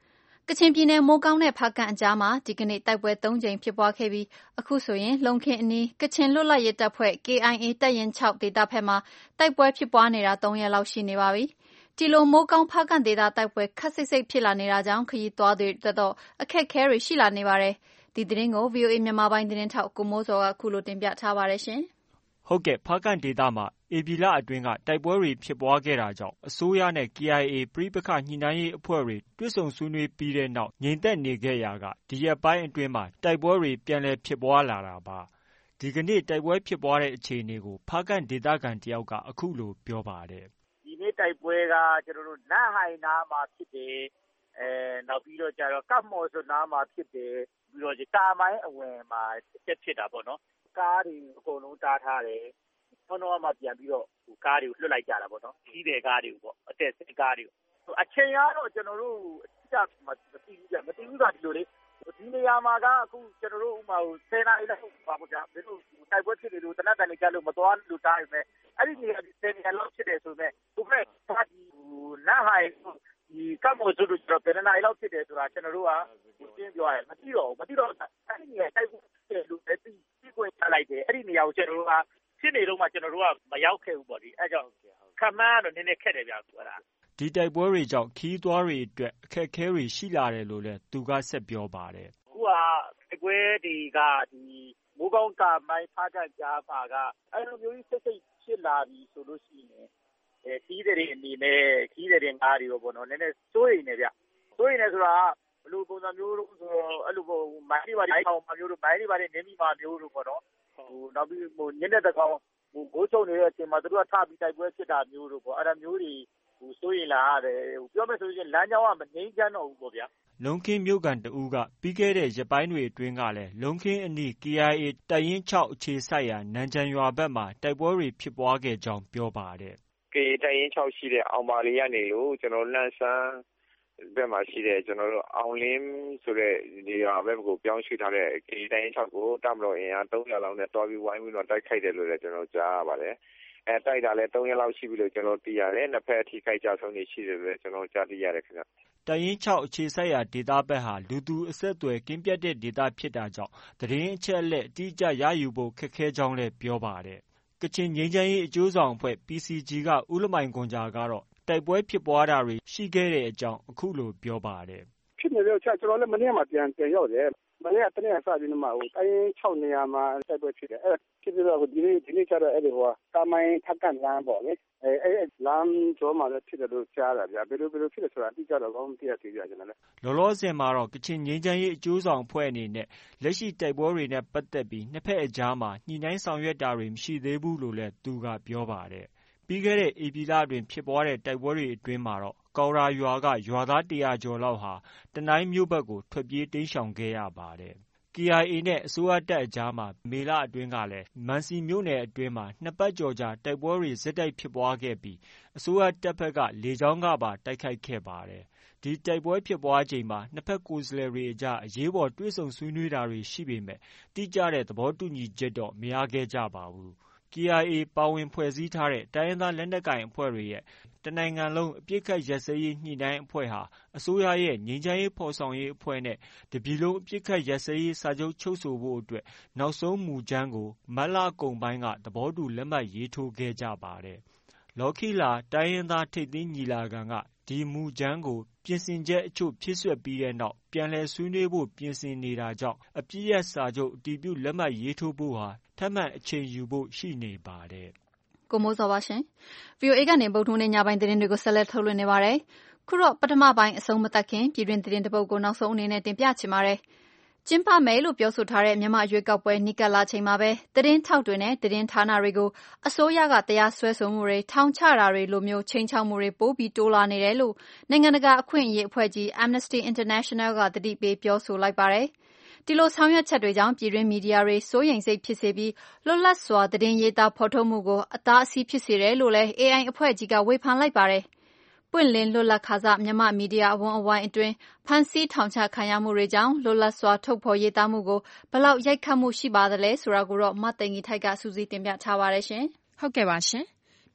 ကချင်ပြည်နယ်မိုးကောင်းနဲ့ဖားကန့်အကြားမှာဒီကနေ့တိုက်ပွဲ3ကြိမ်ဖြစ်ပွားခဲ့ပြီးအခုဆိုရင်လုံခင်းအနီးကချင်လွတ်လပ်ရေးတပ်ဖွဲ့ KIA တပ်ရင်း6ဒေသဘက်မှာတိုက်ပွဲဖြစ်ပွားနေတာ3ရက်လောက်ရှိနေပါပြီ။ဒီလိုမိုးကောင်းဖားကန့်ဒေသတိုက်ပွဲခပ်စိတ်စိတ်ဖြစ်လာနေတာကြောင့်ခရီးသွားတွေတော့အခက်အခဲတွေရှိလာနေပါတယ်။ဒီသတင်းကို VOA မြန်မာပိုင်းသတင်းထောက်ကိုမိုးစောကခုလိုတင်ပြထားပါတယ်ရှင်။ဟုတ်ကဲ့ဖားကန့်ဒေသမှာဧပြီလအတွင်းကတိုက်ပွဲတွေဖြစ်ပွားခဲ့တာကြောင့်အစိုးရနဲ့ KIA ပဋိပက္ခညှိနှိုင်းရေးအဖွဲ့တွေတွေ့ဆုံဆွေးနွေးပြီးတဲ့နောက်ငြိမ်သက်နေခဲ့ရာကဒီရက်ပိုင်းအတွင်းမှာတိုက်ပွဲတွေပြန်လည်ဖြစ်ပွားလာတာပါ။ဒီကနေ့တိုက်ပွဲဖြစ်ပွားတဲ့အခြေအနေကိုဖားကန့်ဒေသခံတယောက်ကအခုလိုပြောပါတယ်။ဒီနေ့တိုက်ပွဲကကျွန်တော်တို့နတ်ဟိုင်နားမှာဖြစ်တယ်။နောက်ပြီးတော့ကျတော့ကပ်မော်ဆိုနားမှာဖြစ်တယ်။ပြီးတော့တာမိုင်းအဝင်မှာဖြစ်တာပေါ့နော်။ကားတွေအကုန်လုံးတားထားတယ်။တော့မှပြန်ပြီးတော့ကားတွေကိုလွှတ်လိုက်ကြတာပေါ့နော်။ကြီးတဲ့ကားတွေကိုပေါ့အတက်စိတ်ကားတွေကိုအချိန်ကတော့ကျွန်တော်တို့အကြမသိဘူးကဒီလိုလေဒီနေရာမှာကအခုကျွန်တော်တို့ဥမာ10နာရီလောက်ပါပေါ့ဗျာဘယ်လိုတိုက်ပွဲဖြစ်နေလို့တနက်တန်နေကြလို့မတော်လို့တားရမယ်အဲ့ဒီနေရာ10နေရာလောက်ဖြစ်တယ်ဆိုမဲ့သူကပါဒီနားဟိုင်ဒီကမ္ဘောဇုတို့ကျွန်တော်ဘယ်နာရီလောက်ဖြစ်တယ်ဆိုတာကျွန်တော်တို့ကရှင်းပြောရတယ်မသိတော့အဲ့ဒီနေရာတိုက်ပွဲဖြစ်လို့ပြီးခွင့်ချလိုက်တယ်အဲ့ဒီနေရာကိုကျွန်တော်တို့ကဖြစ်နေတော့မှကျွန်တော်တို့ကမရောက်ခဲ့ဘူးပေါ့ဒီအဲ့ကြောင့်ခမန်းတော့နည်းနည်းခက်တယ်ဗျာအဲ့ဒါဒီတိုက်ပွဲတွေကြောင့်ခီးသွားတွေအတွက်အခက်အခဲတွေရှိလာတယ်လို့လည်းသူကဆက်ပြောပါတယ်အခုကတိုက်ပွဲတွေကဒီမိုးကောင်းကမိုင်းဖားကကြားမှာကအဲ့လိုမျိုးကြီးစိတ်ဖြစ်လာပြီဆိုလို့ရှိရင်ခီးတဲ့အနေနဲ့ခီးတဲ့ငါးတွေပေါ့နော်နည်းနည်းစိုးရိမ်နေဗျစိုးရိမ်နေဆိုတာဘယ်လိုပုံစံမျိုးလို့ဆိုအဲ့လိုမိုင်းတွေပါဒီအောင်မျိုးတို့မိုင်းတွေပါနေမိမှာမျိုးတို့ပေါ့နော်နောက်ပြီးညနေတကောင်ဘိုးချုံနေတဲ့အချိန်မှာသူတို့ကထပြီးတိုက်ပွဲဖြစ်တာမျိုးတို့ပေါ့အဲ့ဒါမျိုးတွေစိုးရိမ်လာရတယ်ပြောမယ်ဆိုရင်လမ်းကြောင်းကမငြိမ်းချမ်းတော့ဘူးပေါ့ဗျာလုံခင်းမြို့ကန်တဦးကပြီးခဲ့တဲ့ရက်ပိုင်းတွေအတွင်းကလည်းလုံခင်းအနီး KIA တပ်ရင်း6အခြေစိုက်ရာနန်ချန်ရွာဘက်မှာတိုက်ပွဲတွေဖြစ်ပွားခဲ့ကြောင်းပြောပါတယ်။ KIA တပ်ရင်း6ရှိတဲ့အောင်ပါလေးကနေလို့ကျွန်တော်လန့်ဆန်းဘက်မှာရှိတဲ့ကျွန်တော်တို့အောင်လင်းဆိုတဲ့နေရာဘက်ကိုပြောင်းရွှေ့ထားတဲ့ KIA တပ်ရင်း6ကိုတပ်မတော်အင်အား300လောက်နဲ့တွားပြီးဝိုင်းပြီးတော့တိုက်ခိုက်တယ်လို့လည်းကျွန်တော်ကြားရပါတယ်။တိုက်တာလည်း3ရက်လောက်ရှိပြီလို့ကျွန်တော်သိရတယ်။နှစ်ဖက်အထိခိုက်ကြဆုံးနေရှိတယ်လို့ကျွန်တော်ကြားသိရတယ်ခင်ဗျ။တပ်ရင်း6အခြေစိုက်ရာဒေသဘက်ဟာလူသူအဆက်အသွယ်ကင်းပြတ်တဲ့ဒေသဖြစ်တာကြောင့်သတင်းအချက်အလက်အတိအကျရယူဖို့ခက်ခဲကြောင်းလည်းပြောပါတယ်။ကချင်ငြိမ်းချမ်းရေးအကျိုးဆောင်အဖွဲ့ PCG ကဦးလမိုင်ကွန်ဂျာကတော့တိုက်ပွဲဖြစ်ပွားတာတွေရှိခဲ့တဲ့အကြောင်းအခုလိုပြောပါတယ်။ဖြစ်နေလို့ကျွန်တော်လည်းမနေ့မှပြန်ရောက်တယ်။မနေ့ကတနေ့ကစပြီးတော့မှတိုင်း6နေရာမှာတိုက်ပွဲဖြစ်တယ်။အဲ့ဖြစ်ပြီးတော့ဒီနေ့ကျတော့အဲ့ဒီတာမိုင်းထပ်ကန်လမ်းပေါ့လေ။အဲ့လမ်းကျော်မှာလည်းဖြစ်တယ်လို့ကြားတာဗျာ။ဘယ်လိုဖြစ်တယ်ဆိုတာအတိအကျတော့မသိရသေးဘူးကျွန်တော်လည်းလောလောဆယ်မှာတော့ကချင်ငြိမ်းချမ်းရေးအကျိုးဆောင်အဖွဲ့အနေနဲ့လက်ရှိတိုက်ပွဲတွေနဲ့ပတ်သက်ပြီးနှစ်ဖက်အကြားမှာညှိနှိုင်းဆောင်ရွက်တာတွေမရှိသေးဘူးလို့လည်းသူကပြောပါတယ်။ပြီးခဲ့တဲ့ဧပြီလတွင်ဖြစ်ပွားတဲ့တိုက်ပွဲတွေအတွင်းမှာတော့ကော်ရာရွာကရွာသား100ကျော်လောက်ဟာတနိုင်းမြို့ဘက်ကိုထွက်ပြေးတိမ်းရှောင်ခဲ့ရပါတယ်။ KIA နဲ့အစိုးရတပ်အကြားမှာမေလအတွင်းကလည်းမန်စီမြို့နယ်အတွင်းမှာ2ပတ်ကျော်ကြာတိုက်ပွဲတွေဆက်တိုက်ဖြစ်ပွားခဲ့ပြီးအစိုးရတပ်ဘက်ကလေကြောင်းကပါတိုက်ခိုက်ခဲ့ပါတယ်။ဒီတိုက်ပွဲဖြစ်ပွားချိန်မှာနှစ်ဖက်ကိုယ်စားလှယ်တွေအကြားအရေးပေါ်တွေ့ဆုံဆွေးနွေးတာတွေရှိပေမဲ့တိကျတဲ့သဘောတူညီချက်တော့မရခဲ့ကြပါဘူး။ KIA ပါဝင်ဖွဲ့စည်းထားတဲ့တိုင်းရင်းသားလက်နက်ကိုင်အဖွဲ့တွေရဲ့တနိုင်ငံလုံးအပစ်အခတ်ရပ်စဲရေးညှိနှိုင်းအဖွဲ့ဟာအစိုးရရဲ့ငြိမ်းချမ်းရေးဖော်ဆောင်ရေးအဖွဲ့နဲ့တပြည်လုံးအပစ်အခတ်ရပ်စဲရေးစာချုပ်ချုပ်ဆိုဖို့အတွက်နောက်ဆုံးမူကြမ်းကိုမတ်လကုန်ပိုင်းကသဘောတူလက်မှတ်ရေးထိုးခဲ့ကြပါတယ်။လော်ခီလာတိုင်းရင်းသားထိပ်သီးညီလာခံကဒီမူကြမ်းကိုပြင်ဆင်ချက်အချို့ဖြည့်စွက်ပြီးတဲ့နောက်ပြန်လည်ဆွေးနွေးဖို့ပြင်ဆင်နေတာကြောင့်အပစ်ရပ်စာချုပ်အတည်ပြုလက်မှတ်ရေးထိုးဖို့ဟာထပ်မံအချိန်ယူဖို့ရှိနေပါတယ်။ကိုမိုးစောပါရှင်။ VOA ကနေဗုဒ္ဓဟူးနေ့ညပိုင်းသတင်းတွေကိုဆက်လက်ထုတ်လွှင့်နေပါတယ်။ခုတော့ပထမပိုင်းအဆုံးမသတ်ခင်ပြည်တွင်းသတင်းတစ်ပုဒ်ကိုနောက်ဆုံးအနေနဲ့တင်ပြချင်ပါတယ်။ကျင်းပမယ်လို့ပြောဆိုထားတဲ့မြန်မာရွေးကောက်ပွဲနီးကပ်လာချိန်မှာပဲသတင်းထောက်တွေနဲ့သတင်းဌာနတွေကိုအစိုးရကတရားစွဲဆိုမှုတွေထောင်ချတာတွေလိုမျိုးချိန်ချောက်မှုတွေပိုပြီးတိုးလာနေတယ်လို့နိုင်ငံတကာအခွင့်အရေးအဖွဲ့ကြီး Amnesty International ကသတိပေးပြောဆိုလိုက်ပါတယ်။ဒီလိုဆောင်ရွက်ချက်တွေကြောင့်ပြည်တွင်းမီဒီယာတွေစိုးရိမ်စိတ်ဖြစ်စေပြီးလွတ်လပ်စွာသတင်းရေးသားဖော်ထုတ်မှုကိုအတားအဆီးဖြစ်စေတယ်လို့လည်း AI အဖွဲ့ကြီးကဝေဖန်လိုက်ပါတယ်။ပွင့်လင်းလွတ်လပ်ခါစမြန်မာမီဒီယာအဝန်းအဝိုင်းအတွင်းဖမ်းဆီးထောင်ချခံရမှုတွေကြောင့်လွတ်လပ်စွာထုတ်ဖော်ရေးသားမှုကိုဘယ်လောက်ရိုက်ခတ်မှုရှိပါသလဲဆိုတာကိုတော့မသိင်္ဂီထိုက်ကစူးစီးတင်ပြထားပါတယ်ရှင်။ဟုတ်ကဲ့ပါရှင်။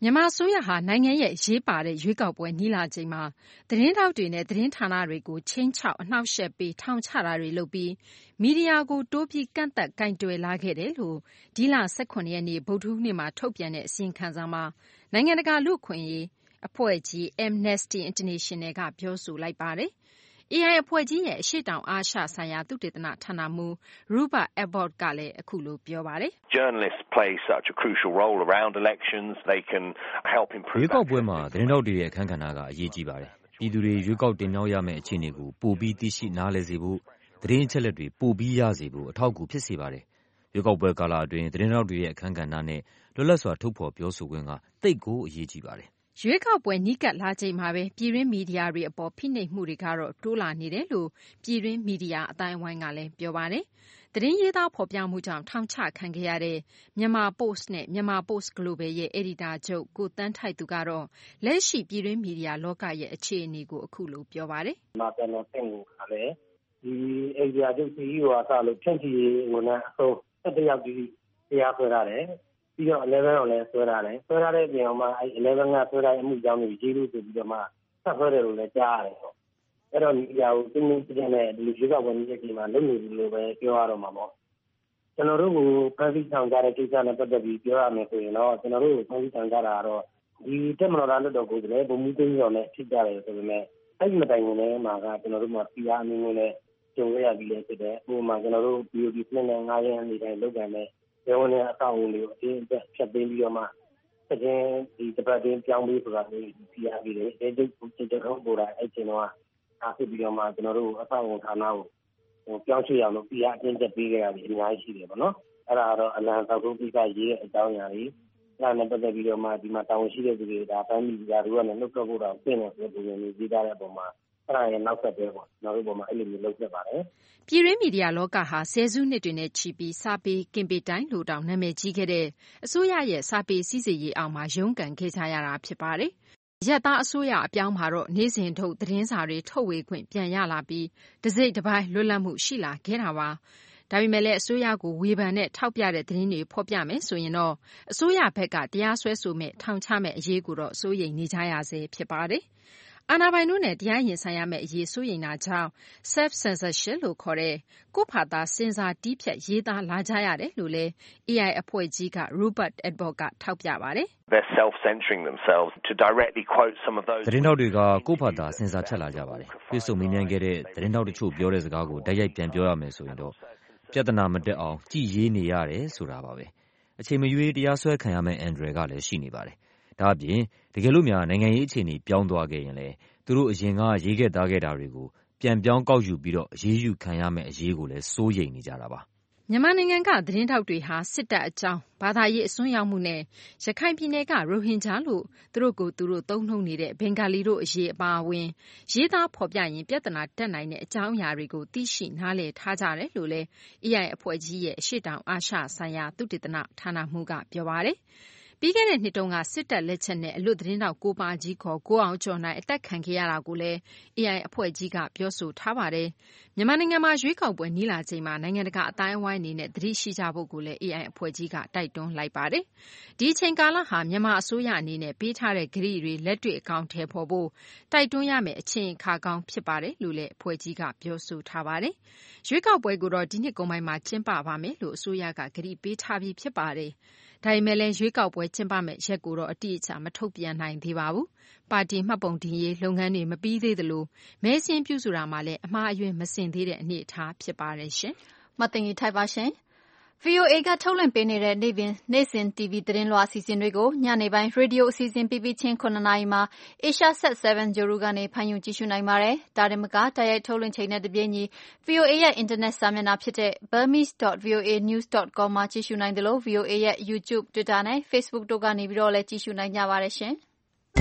မြန်မာအစိုးရဟာနိုင်ငံရဲ့အရေးပါတဲ့ရွေးကောက်ပွဲနီးလာချိန်မှာသတင်းထောက်တွေနဲ့သတင်းဌာနတွေကိုခြိမ်းခြောက်အနှောင့်အယှက်ပေးထောင်ချတာတွေလုပ်ပြီးမီဒီယာကိုတိုးပြီးကန့်သတ်ကိုင်တွယ်လာခဲ့တယ်လို့ဒီလ18ရက်နေ့ဗုဒ္ဓဟူးနေ့မှာထုတ်ပြန်တဲ့အစီရင်ခံစာမှာနိုင်ငံတကာလူ့အခွင့်အရေးအဖွဲ့ကြီး Amnesty International ကပြောဆိုလိုက်ပါတယ်။ AI အဖွဲ့ကြီးရဲ့အရှေ့တောင်အာရှဆိုင်ရာသုတေသနဌာနမှူး Rupert Abbott ကလည်းအခုလိုပြောပါတယ်။ Journalists play such a crucial role around elections. They can help improve. ရွေးကောက်ပွဲမှာသတင်းထောက်တွေရဲ့အခန်းကဏ္ဍကအရေးကြီးပါတယ်။ပြည်သူတွေရွေးကောက်တင်မြှောက်ရမယ့်အခြေအနေကိုပိုပြီးသိရှိနားလည်စေဖို့သတင်းအချက်အလက်တွေပိုပြီးရစေဖို့အထောက်အကူဖြစ်စေပါတယ်။ရွေးကောက်ပွဲကာလအတွင်းသတင်းထောက်တွေရဲ့အခန်းကဏ္ဍနဲ့လွတ်လပ်စွာထုတ်ဖော်ပြောဆိုခွင့်ကသိပ်ကိုအရေးကြီးပါတယ်။ရွေးကောက်ပွဲနီးကပ်လာချိန်မှာပဲပြည်တွင်းမီဒီယာတွေအပေါ်ဖိနှိပ်မှုတွေကတော့တိုးလာနေတယ်လို့ပြည်တွင်းမီဒီယာအသိုင်းအဝိုင်းကလည်းပြောပါတယ်။သတင်းရေးသားဖော်ပြမှုကြောင့်ထောင်ချခံခဲ့ရတဲ့မြန်မာပို့စ်နဲ့မြန်မာပို့စ်ဂလိုဘယ်ရဲ့အယ်ဒီတာချုပ်ကိုသန်းထိုက်သူကတော့လက်ရှိပြည်တွင်းမီဒီယာလောကရဲ့အခြေအနေကိုအခုလိုပြောပါတယ်။မာပြန်တော်တင်ကိုခါလေဒီအယ်ဒီတာချုပ် CEO ကစလို့ဖြန့်ချီဝန်ထမ်းအစုံ11ယောက်ကြီးတရားဆွဲရတယ်။ပြီးတော့11ကိုလည်းဆွဲရတယ်။ဆွဲရတဲ့အပြင်မှာအဲ11ကဆွဲတဲ့အမှုကြောင့်ရေးလို့ဆိုပြီးတော့မှဆက်ဆွဲတယ်လို့လည်းကြားရတယ်ပေါ့။အဲ့တော့ဒီအရာကိုတင်းတင်းကျပ်နဲ့ဒီရွေးကောက်ပွဲနေ့ဒီမှာလုပ်နေလို့ပဲပြောရတော့မှာပေါ့။ကျွန်တော်တို့ကိုဖန်ဆီးဆောင်ကြတဲ့ကိစ္စနဲ့ပတ်သက်ပြီးပြောရမယ်ဆိုရင်တော့ကျွန်တော်တို့ကိုဖန်ဆီးဆောင်ကြတာကတော့ဒီတက်မတော်သားလွှတ်တော်ကိုယ်လည်းဗိုလ်မှူးသိန်းရော်နဲ့ဖြစ်ကြတယ်ဆိုပေမဲ့အဲ့ဒီမတိုင်ခင်လည်းမှာကကျွန်တော်တို့မှာ PR အမျိုးမျိုးနဲ့ကြုံရပြီးလည်းဖြစ်တယ်။ဥပမာကျွန်တော်တို့ BOD နဲ့9ရက်နေတိုင်းလုပ်ကြတယ်။ရဲဝန်ထမ်းအဆောင်အုံတွေကိုအတင်းအကျပ်ဖြတ်သိမ်းပြီးတော့မှစတဲ့ဒီတပတ်တင်းပြောင်းပြီးဆိုတာမျိုး PR ပြီးတယ်။အဲဒါကိုကျွန်တော်တို့ပေါ်လာအဲ့ချိန်တော့အားဖြစ်ပြီးတော့မှကျွန်တော်တို့အဆောင်အုံဌာနကိုပြောင်းရွှေ့အောင်လို့ PR အတင်းကျပ်ပေးခဲ့တာဒီအများကြီးရှိတယ်ပေါ့နော်။အဲ့ဒါကတော့အလံတောက်ထုတ်ပြီးကရေးတဲ့အကြောင်းအရာတွေအဲ့ဒါနဲ့ပတ်သက်ပြီးတော့မှဒီမှာတာဝန်ရှိတဲ့သူတွေဒါတိုင်းပြည်ကတို့ကလည်းနှုတ်ထွက်ဖို့တော့ပြင်နေဆိုတဲ့ပုံစံမျိုးရေးထားတဲ့အပေါ်မှာအဲ့ဒါရဲ့နောက်ဆက်တွဲပေါ့ကျွန်တော်တို့ပေါ်မှာအဲ့လိုမျိုးလုပ်ဖြစ်ပါတယ်။ပြည်တွင်းမီဒီယာလောကဟာဆယ်စုနှစ်တွေနဲ့ချီပြီးစာပေကင်ပေတိုင်းလိုတောင်နာမည်ကြီးခဲ့တဲ့အစိုးရရဲ့စာပေစည်းစိမ်ရေးအောက်မှာရုန်းကန်ခဲ့ကြရတာဖြစ်ပါတယ်။ရက်သားအစိုးရအပြောင်းမှာတော့နေ့စဉ်ထုတ်သတင်းစာတွေထုတ်ဝေခွင့်ပြန်ရလာပြီးတစိမ့်တစ်ပိုင်းလွတ်လပ်မှုရှိလာခဲ့တာပါ။ဒါပေမဲ့လည်းအစိုးရကိုဝေဖန်တဲ့ထောက်ပြတဲ့သတင်းတွေဖော်ပြမယ်ဆိုရင်တော့အစိုးရဘက်ကတရားစွဲဆိုမဲ့ထောင်ချမဲ့အရေးကိုတော့စိုးရိမ်နေကြရဆဲဖြစ်ပါတယ်။အာဏာပိုင်တို့နဲ့တရားရင်ဆိုင်ရမယ့်အရေးစိုးရိမ်တာကြောင့် self-censorship လို့ခေါ်တဲ့ကိုယ့်ဖာသာစင်ဆာတီးဖြတ်ရေးသားလာကြရတယ်လို့လည်း AI အဖွဲ့ကြီးက Rupert Abbott ကထောက်ပြပါတယ်။ They're self-censoring themselves to directly quote some of those သတင်းထောက်တွေကကိုယ့်ဖာသာစင်ဆာဖြတ်လာကြပါတယ်။တွေ့ဆုံမေးမြန်းခဲ့တဲ့သတင်းထောက်တချို့ပြောတဲ့စကားကိုတိုက်ရိုက်ပြန်ပြောရမယ်ဆိုရင်တော့ပြဿနာမတက်အောင်ကြည်ရေးနေရတယ်ဆိုတာပါပဲ။အချိန်မရွေးတရားစွဲခံရမယ့်အန်ဒရယ်ကလည်းရှိနေပါတယ်။ဒါအပြင်တကယ်လို့များနိုင်ငံရေးအခြေအနေပြောင်းသွားခဲ့ရင်လည်းသူတို့အရင်ကရေးခဲ့သားခဲ့တာတွေကိုပြန်ပြောင်းကောက်ယူပြီးတော့အရေးယူခံရမယ့်အရေးကိုလည်းစိုးရိမ်နေကြတာပါ။မြန်မာနိုင်ငံကသတင်းထောက်တွေဟာစစ်တပ်အကြောင်းဘာသာရေးအစွန်းရောက်မှုနဲ့ရခိုင်ပြည်နယ်ကရိုဟင်ဂျာလို့သူတို့ကိုသူတို့သုံးနှုန်းနေတဲ့ဘင်္ဂါလီတို့အရေးအပါအဝင်ရေးသားဖော်ပြရင်ပြဿနာတက်နိုင်တဲ့အကြောင်းအရာတွေကိုသိရှိနားလည်ထားကြတယ်လို့လည်း AI အဖွဲ့ကြီးရဲ့အရှေ့တောင်အာရှဆိုင်ရာသုတေသနဌာနမှူးကပြောပါတယ်။ပြီးခဲ့တဲ့နှစ်တုန်းကစစ်တပ်လက်ချက်နဲ့အလွတ်သတင်းတောက်ကိုပါကြီးခေါ်ကိုအောင်ကျော်နိုင်အသက်ခံခဲ့ရတာကိုလည်း AI အဖွဲ့ကြီးကပြောဆိုထားပါတယ်။မြန်မာနိုင်ငံမှာရွေးကောက်ပွဲနီးလာချိန်မှာနိုင်ငံတကာအတိုင်းအဝိုင်းအနေနဲ့သတိရှိကြဖို့ကိုလည်း AI အဖွဲ့ကြီးကတိုက်တွန်းလိုက်ပါတယ်။ဒီအချိန်ကာလဟာမြန်မာအစိုးရအနေနဲ့ပေးထားတဲ့ကတိတွေလက်တွေ့အကောင်အထည်ဖော်ဖို့တိုက်တွန်းရမယ့်အချိန်အခါကောင်းဖြစ်ပါတယ်လို့လည်းအဖွဲ့ကြီးကပြောဆိုထားပါတယ်။ရွေးကောက်ပွဲကိုတော့ဒီနှစ်ကုန်ပိုင်းမှာကျင်းပပါမယ်လို့အစိုးရကကတိပေးထားပြီးဖြစ်ပါတယ်။ဒါပေမဲ့လည်းရွေးကောက်ပွဲကျင်းပမဲ့ရက်ကိုတော့အတိအကျမထုတ်ပြန်နိုင်သေးပါဘူး။ပါတီမှတ်ပုံတင်ရေးလုပ်ငန်းတွေမပြီးသေးသလိုမဲစင်းပြုစုတာမှလည်းအမှားအယွင်းမစင်သေးတဲ့အနေအထားဖြစ်ပါတယ်ရှင်။မသိင်္ဂီထိုက်ပါရှင်။ VOA ကထုတ်လွှင့်ပေးနေတဲ့နေ့စဉ် TV သတင်းလွှာအစီအစဉ်တွေကိုညနေပိုင်းရေဒီယိုအစီအစဉ်ပြီးပြီးချင်း9နာရီမှာ Asia Sat 7 Joru ကနေဖမ်းယူကြည့်ရှုနိုင်ပါတယ်။ဒါတင်မကတိုက်ရိုက်ထုတ်လွှင့်ချိန်နဲ့တပြေးညီ VOA ရဲ့အင်တာနက်စာမျက်နှာဖြစ်တဲ့ burmese.voanews.com မှာကြည့်ရှုနိုင်တယ်လို့ VOA ရဲ့ YouTube, Twitter နဲ့ Facebook တို့ကနေပြီးတော့လည်းကြည့်ရှုနိုင်ကြပါတယ်ရှင်။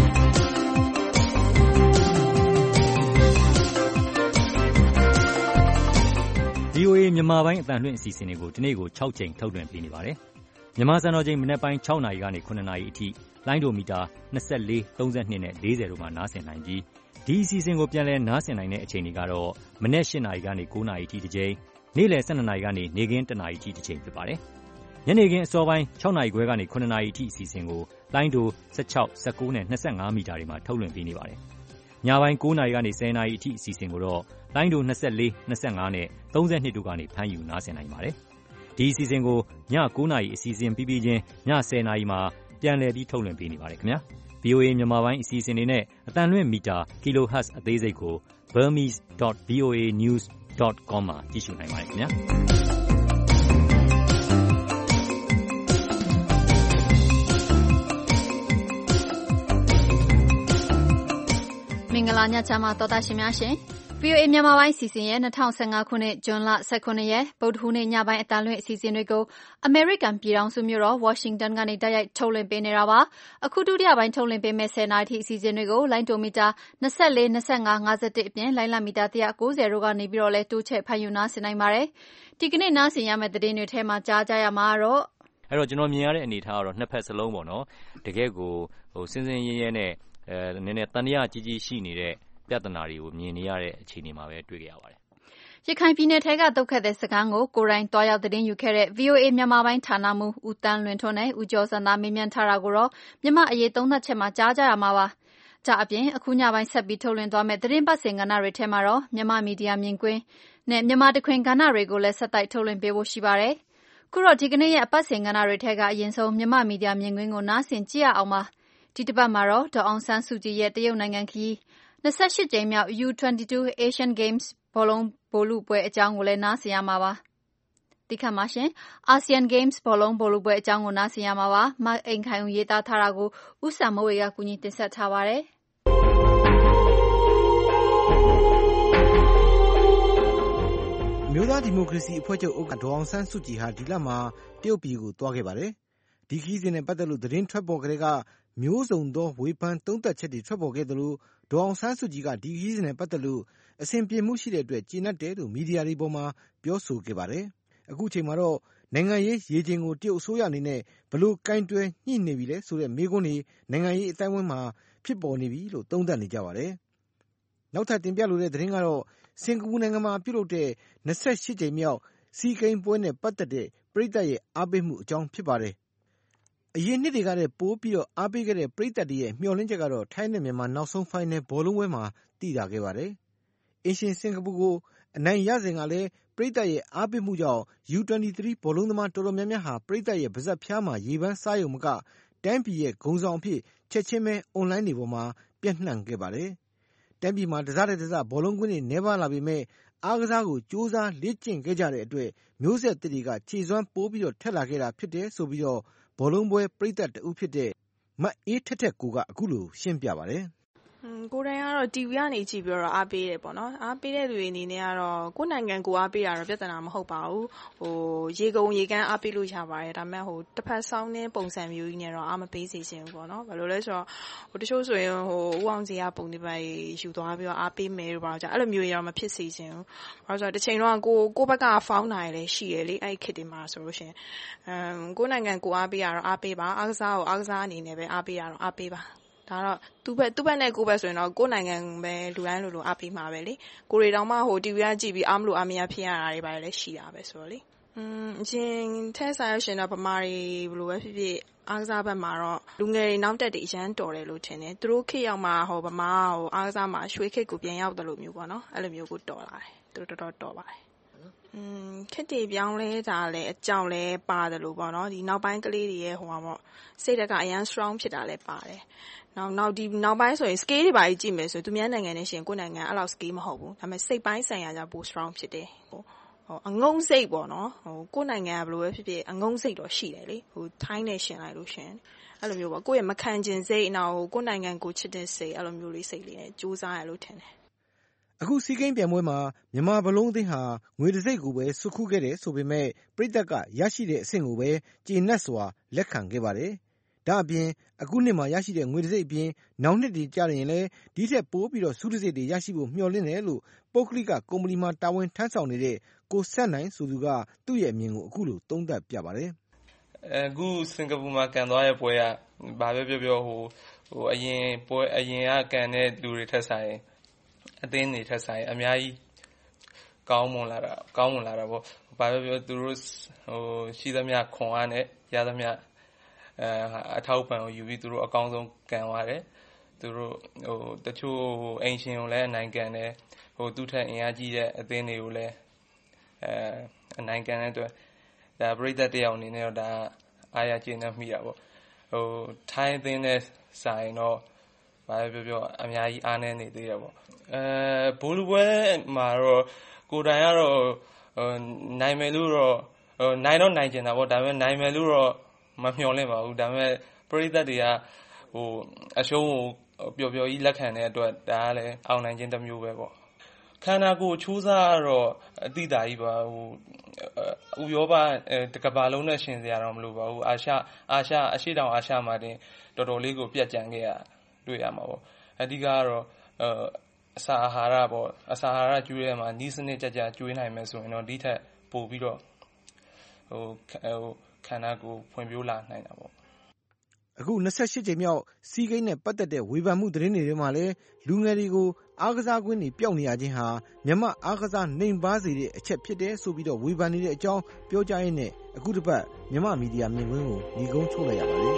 VOA မြန်မာပိုင်းအသံလွှင့်အစီအစဉ်တွေကိုဒီနေ့ကို6ချိန်ထုတ်လွှင့်ပေးနေပါတယ်။မြန်မာစံတော်ချိန်မနက်ပိုင်း6နာရီကနေ9နာရီအထိလိုင်းဒိုမီတာ24, 32နဲ့40တို့မှာနားဆင်နိုင်ပြီးဒီအစီအစဉ်ကိုပြန်လည်နားဆင်နိုင်တဲ့အချိန်တွေကတော့မနက်8နာရီကနေ9နာရီအထိတစ်ချိန်နေ့လယ်12နာရီကနေနေ့ခင်း1နာရီအထိတစ်ချိန်ဖြစ်ပါတယ်။ညနေခင်းအစောပိုင်း6 နာရီခွဲကနေ9 နာရီအထိအစီအစဉ်ကိုလိုင်းဒို16, 19 နဲ့ 25 မီတာတွေမှာထုတ်လွှင့်ပေးနေပါတယ်။ညပိုင်း9 နာရီကနေ10 နာရီအထိအစီအစဉ်ကိုတော့လိုင်းဒို24, 25 နဲ့ 32 တို့ကနေဖမ်းယူနားဆင်နိုင်ပါတယ်။ဒီအစီအစဉ်ကိုည9 နာရီအစီအစဉ်ပြီးပြီးချင်းည10 နာရီမှာပြန်လည်ပြီးထုတ်လွှင့်ပေးနေပါတယ်ခင်ဗျာ။ VOA မြန်မာပိုင်းအစီအစဉ်တွေနဲ့အတန်လွင့်မီတာ kilohertz အသေးစိတ်ကို burmese.voanews.com မှာကြည့်ရှုနိုင်ပါတယ်ခင်ဗျာ။မင်္ဂလာညချမ်းပါတော်သားရှင်များရှင် VOA မြန်မာပိုင်းအစီအစဉ်ရဲ့2015ခုနှစ်ဇွန်လ18ရက်ဗုဒ္ဓဟူးနေ့ညပိုင်းအတန်လွင့်အစီအစဉ်တွေကိုအမေရိကန်ပြည်ထောင်စုမြို့တော်ဝါရှင်တန်ကနေတိုက်ရိုက်ထုတ်လွှင့်ပေးနေတာပါအခုဒုတိယပိုင်းထုတ်လွှင့်ပေးမယ့်10နာရီထိအစီအစဉ်တွေကိုလိုင်းတိုမီတာ24 25 51အပြင်လိုင်းလမီတာ190တို့ကနေပြီးတော့လဲတိုးချဲ့ဖန်ယူနားဆင်နိုင်ပါတယ်ဒီကနေ့နားဆင်ရမယ့်သတင်းတွေထဲမှာကြားကြရမှာတော့အဲ့တော့ကျွန်တော်မြင်ရတဲ့အနေအထားကတော့နှစ်ဖက်စလုံးပေါ့နော်တကယ်ကိုစင်စင်ရဲရဲနဲ့နည်းနည်းတန်တရားကြီးကြီးရှိနေတဲ့ပြဿနာတွေကိုမြင်နေရတဲ့အခြေအနေမှာပဲတွေ့ကြရပါတယ်ရခိုင်ပြည်နယ်ထဲကဒုက္ခသည်စခန်းကိုကိုယ်တိုင်တွားရောက်သတင်းယူခဲ့တဲ့ VOA မြန်မာပိုင်းဌာနမှူးဦးတန်းလွင်ထွန်းနဲ့ဦးကျော်စံသားမေးမြန်းထားတာကိုတော့မြန်မာအရေးသုံးသပ်ချက်မှာကြားကြရမှာပါ။ဒါအပြင်အခုညပိုင်းဆက်ပြီးထုတ်လွှင့်သွားမယ့်သတင်းပတ်စဉ်ကဏ္ဍတွေထဲမှာတော့မြန်မာမီဒီယာမြင်ကွင်းနဲ့မြန်မာတခွင်ကဏ္ဍတွေကိုလည်းဆက်တိုက်ထုတ်လွှင့်ပေးဖို့ရှိပါတယ်။ခုတော့ဒီကနေ့ရဲ့အပတ်စဉ်ကဏ္ဍတွေထဲကအရင်ဆုံးမြန်မာမီဒီယာမြင်ကွင်းကိုနားဆင်ကြည့်ရအောင်ပါ။ဒီတစ်ပတ်မှာတော့ဒေါ်အောင်ဆန်းစုကြည်ရဲ့တရုတ်နိုင်ငံခရီး28ကြိမ်မြောက် U22 Asian Games ဘောလုံးဘောလုံးပွဲအကြောင်းကိုလည်းနားဆင်ရမှာပါ။ဒီခါမှာရှင် ASEAN Games ဘောလုံးဘောလုံးပွဲအကြောင်းကိုနားဆင်ရမှာပါ။မအိမ်ခိုင်ဦးရေးသားထားတာကိုဦးစံမိုးဝေကကူညီတင်ဆက်ထားပါတယ်။မျိုးသားဒီမိုကရေစီအဖွဲ့ချုပ်ဥက္ကဋ္ဌဒေါ်အောင်ဆန်းစုကြည်ဟာဒီလမှာတရုတ်ပြည်ကိုသွားခဲ့ပါတယ်။ဒီခရီးစဉ်နဲ့ပတ်သက်လို့သတင်းထွက်ပေါ်ကြတဲ့ကမျိုးစုံသောဝေဖန်သုံးသပ်ချက်တွေထွက်ပေါ်ခဲ့သလိုဒေါ်အောင်ဆန်းစုကြည်ကဒီခရီးစဉ်နဲ့ပတ်သက်လို့အစဉ်ပြေမှုရှိတဲ့အတွက်ကျေနပ်တယ်လို့မီဒီယာတွေပေါ်မှာပြောဆိုခဲ့ပါတယ်။အခုချိန်မှာတော့နိုင်ငံရေးရေချိန်ကိုတရုတ်အစိုးရအနေနဲ့ဘလို့ကင်တွယ်ညှိနေပြီလဲဆိုတဲ့မေးခွန်းတွေနိုင်ငံရေးအတိုင်းအဝန်းမှာဖြစ်ပေါ်နေပြီလို့သုံးသပ်နေကြပါတယ်။နောက်ထပ်တင်ပြလိုတဲ့သတင်းကတော့စင်ကာပူနိုင်ငံမှာပြုလုပ်တဲ့28ကြိမ်မြောက်စီကိန်းပွဲနဲ့ပတ်သက်တဲ့ပရိသတ်ရဲ့အားပေးမှုအကြောင်းဖြစ်ပါတယ်။အရင်နှစ်တွေကတည်းပိုးပြီးတော့အားပေးခဲ့တဲ့ပရိသတ်တွေရဲ့မျှော်လင့်ချက်ကတော့ထိုင်းနဲ့မြန်မာနောက်ဆုံးဖိုင်နယ်ဘောလုံးပွဲမှာတည်တာခဲ့ပါတယ်။အင်ရှင်စင်ကာပူကိုအနိုင်ရစဉ်ကလည်းပရိသတ်ရဲ့အားပေးမှုကြောင့် U23 ဘောလုံးသမားတော်တော်များများဟာပရိသတ်ရဲ့ပါးစပ်ဖျားမှာရေပန်းစားရုံမကတိုင်းပြည်ရဲ့ဂုဏ်ဆောင်အဖြစ်ချက်ချင်းပဲအွန်လိုင်းတွေပေါ်မှာပြန့်နှံ့ခဲ့ပါတယ်။တိုင်းပြည်မှာတစတဲ့တစဘောလုံးကွင်းတွေနှဲပါလာပေမဲ့အားကစားကိုစူးစမ်းလေ့ကျင့်ခဲ့ကြတဲ့အတွက်မျိုးဆက်သစ်တွေကခြေစွမ်းပိုးပြီးတော့ထက်လာခဲ့တာဖြစ်တယ်ဆိုပြီးတော့ဘောလုံးပွဲပရိသတ်တဦးဖြစ်တဲ့မအေးထက်ထက်ကိုကအခုလိုရှင်းပြပါတယ်ကိုယ်တိုင်ကတော့ TV ကနေကြည့်ပြီးတော့အားပေးတယ်ပေါ့နော်အားပေးတဲ့လူတွေအနေနဲ့ကတော့ကိုယ့်နိုင်ငံကိုအားပေးတာတော့ပြဿနာမဟုတ်ပါဘူးရေကုန်ရေကန်းအားပေးလို့ရပါတယ်ဒါပေမဲ့တစ်ဖက်ဆောင်းတဲ့ပုံစံမျိုးကြီးနဲ့တော့အားမပေးစေချင်ဘူးပေါ့နော်ဘာလို့လဲဆိုတော့တချို့ဆိုရင်ဦးအောင်စီကပုံတွေပဲယူသွားပြီးတော့အားပေးမယ်လို့ပါကြအဲ့လိုမျိုးရောမဖြစ်စေချင်ဘူးဘာလို့ဆိုတော့တစ်ချိန်တော့ကိုဘက်ကဖောင်းနိုင်လေရှိရလေအဲ့ခစ်တွေမှာဆိုလို့ရှင်ကိုယ့်နိုင်ငံကိုအားပေးရတော့အားပေးပါအားကစားကိုအားကစားအနေနဲ့ပဲအားပေးရတော့အားပေးပါဒါတော့သူ့ဘက်နဲ့ကိုယ့်ဘက်ဆိုရင်တော့ကိုယ့်နိုင်ငံပဲလူတိုင်းလိုအားပေးမှာပဲလေကိုရီတောင်မှTV ကကြည့်ပြီးအားမလို့အားမရဖြစ်ရတာတွေပါလေရှိတာပဲဆိုတော့လေအရင်ထဲဆိုင်ရရှင်တော့ဗမာတွေဘယ်လိုပဲဖြစ်ဖြစ်အားကစားဘက်မှာတော့လူငယ်တွေနောက်တက်တွေအရန်တော်တယ်လို့ထင်တယ်သူတို့ခေတ်ရောက်မှဗမာအားကစားမှာရွှေခေတ်ကိုပြန်ရောက်တယ်လို့မျိုးပေါ့နော်အဲ့လိုမျိုးကိုတော်လာတယ်သူတို့တော်တော်ပါတယ်ခက်တီပြောင်းလဲတာလည်းအကြောင်းလဲပါတယ်လို့ပေါ့နော်ဒီနောက်ပိုင်းကလေးတွေရဲ့ပေါ့စိတ်ဓာတ်ကအရန် strong ဖြစ်တာလည်းပါတယ်နောက်ဒီနောက်ပိုင်းဆိုရင် scale တွေပါကြီးကြည့်မယ်ဆိုသူများနိုင်ငံနဲ့ရှင်ကိုယ်နိုင်ငံအဲ့လောက် scale မဟုတ်ဘူးဒါပေမဲ့စိတ်ပိုင်းဆိုင်ရာကြောင့်ပို strong ဖြစ်တယ်အငုံစိတ်ပေါ့နော်ကိုယ်နိုင်ငံကဘယ်လိုပဲဖြစ်ဖြစ်အငုံစိတ်တော့ရှိတယ်လေထိုင်းနဲ့ရှင်လိုက်လို့ရှင်အဲ့လိုမျိုးပေါ့ကိုယ့်ရဲ့မခံကျင်စိတ်နောက်ကိုယ်နိုင်ငံကိုချစ်တဲ့စိတ်အဲ့လိုမျိုးလေးစိတ်လေးနဲ့ကြိုးစားရလို့ထင်တယ်အခုစီကိန်းပြိုင်ပွဲမှာမြန်မာဘလုံးအသင်းဟာငွေတစ်စိတ်ကိုပဲစုခုခဲ့တယ်ဆိုပေမဲ့ပြည်သက်ကရရှိတဲ့အဆင့်ကိုပဲကျေနပ်စွာလက်ခံခဲ့ပါတယ်။ဒါအပြင်အခုနှစ်မှာရရှိတဲ့ငွေတစ်စိတ်အပြင်နောက်နှစ်တွေကြာရင်လည်းဒီထက်ပိုပြီးတော့စုတစ်စိတ်တွေရရှိဖို့မျှော်လင့်တယ်လို့ပုဂ္ဂလိကကုမ္ပဏီမှာတာဝန်ထမ်းဆောင်နေတဲ့ကိုဆက်နိုင်ဆိုသူကသူ့ရဲ့အမြင်ကိုအခုလိုသုံးသပ်ပြပါတယ်။အခုစင်ကာပူမှာကန်သွားတဲ့ပွဲကဘာပဲပြောပြောအရင်ကကန်တဲ့လူတွေထက်ဆိုင်အသင်းတွေထက်ဆိုင်အများကြီးကောင်းမွန်လာတာပေါ့ဘာပဲပြောသူတို့ရှိသမျှခွန်အားနဲ့ရသမျှအထောက်ပံ့ကိုယူပြီးသူတို့အကောင်းဆုံးကန်သွားတယ်သူတို့တချို့အိမ်ရှင်ကိုလည်းအနိုင်ကန်တယ်သူ့ထက်အင်အားကြီးတဲ့အသင်းတွေကိုလည်းအနိုင်ကန်တဲ့အတွက်ဒါပရိသတ်တယောက်အနေနဲ့တော့ဒါအားရကျေနပ်မိတာပေါ့ထိုင်းအသင်းနဲ့ဆိုင်တော့ဘာပဲပြောအများကြီးအားနည်းနေသေးတယ်ပေါ့ဘိုးလူပွဲမှာတော့ကိုယ်တိုင်ကတော့နိုင်မယ်လို့တော့နိုင်တော့နိုင်ကျင်တာပေါ့ဒါပေမဲ့နိုင်မယ်လို့တော့မမျှော်လင့်ပါဘူးဒါပေမဲ့ပရိသတ်တွေကအရှုံးကိုပျော်ကြီးလက်ခံတဲ့အတွက်ဒါကလည်းအောင်နိုင်ခြင်းတစ်မျိုးပဲပေါ့ခန္ဓာကိုယ်ချိုးစားတော့အတိတာကြီးပါဥရောပတကဘာလုံးနဲ့ရှင်စရာတော့မလိုပါဘူးအာရှအရှေ့တောင်အာရှမှာတင်တော်တော်လေးကိုပြတ်ကျန်ခဲ့ရတွေ့ရမှာပေါ့အဓိကကတော့အစာအာဟာရပေါ့အစာအာဟာရကျွေးရမှာနီးစနစ်ကြကြကျွေးနိုင်မယ်ဆိုရင်တော့ဒီထက်ပိုပြီးတော့ခန္ဓာကိုယ်ဖွံ့ဖြိုးလာနိုင်တာပေါ့အခု28ကြိမ်မြောက်စီးကိန်းနဲ့ပတ်သက်တဲ့ဝေဖန်မှုသတင်းတွေမှာလည်းလူငယ်တွေကိုအားကစားကွင်းတွေပျောက်နေရခြင်းဟာမြန်မာအားကစားနှိမ်ပါစေတဲ့အချက်ဖြစ်တယ်ဆိုပြီးတော့ဝေဖန်နေတဲ့အကြောင်းပြောကြားရင်းနဲ့အခုတစ်ပတ်မြန်မာမီဒီယာမြင်ကွင်းကိုညီကုန်းချုပ်လိုက်ရပါတယ်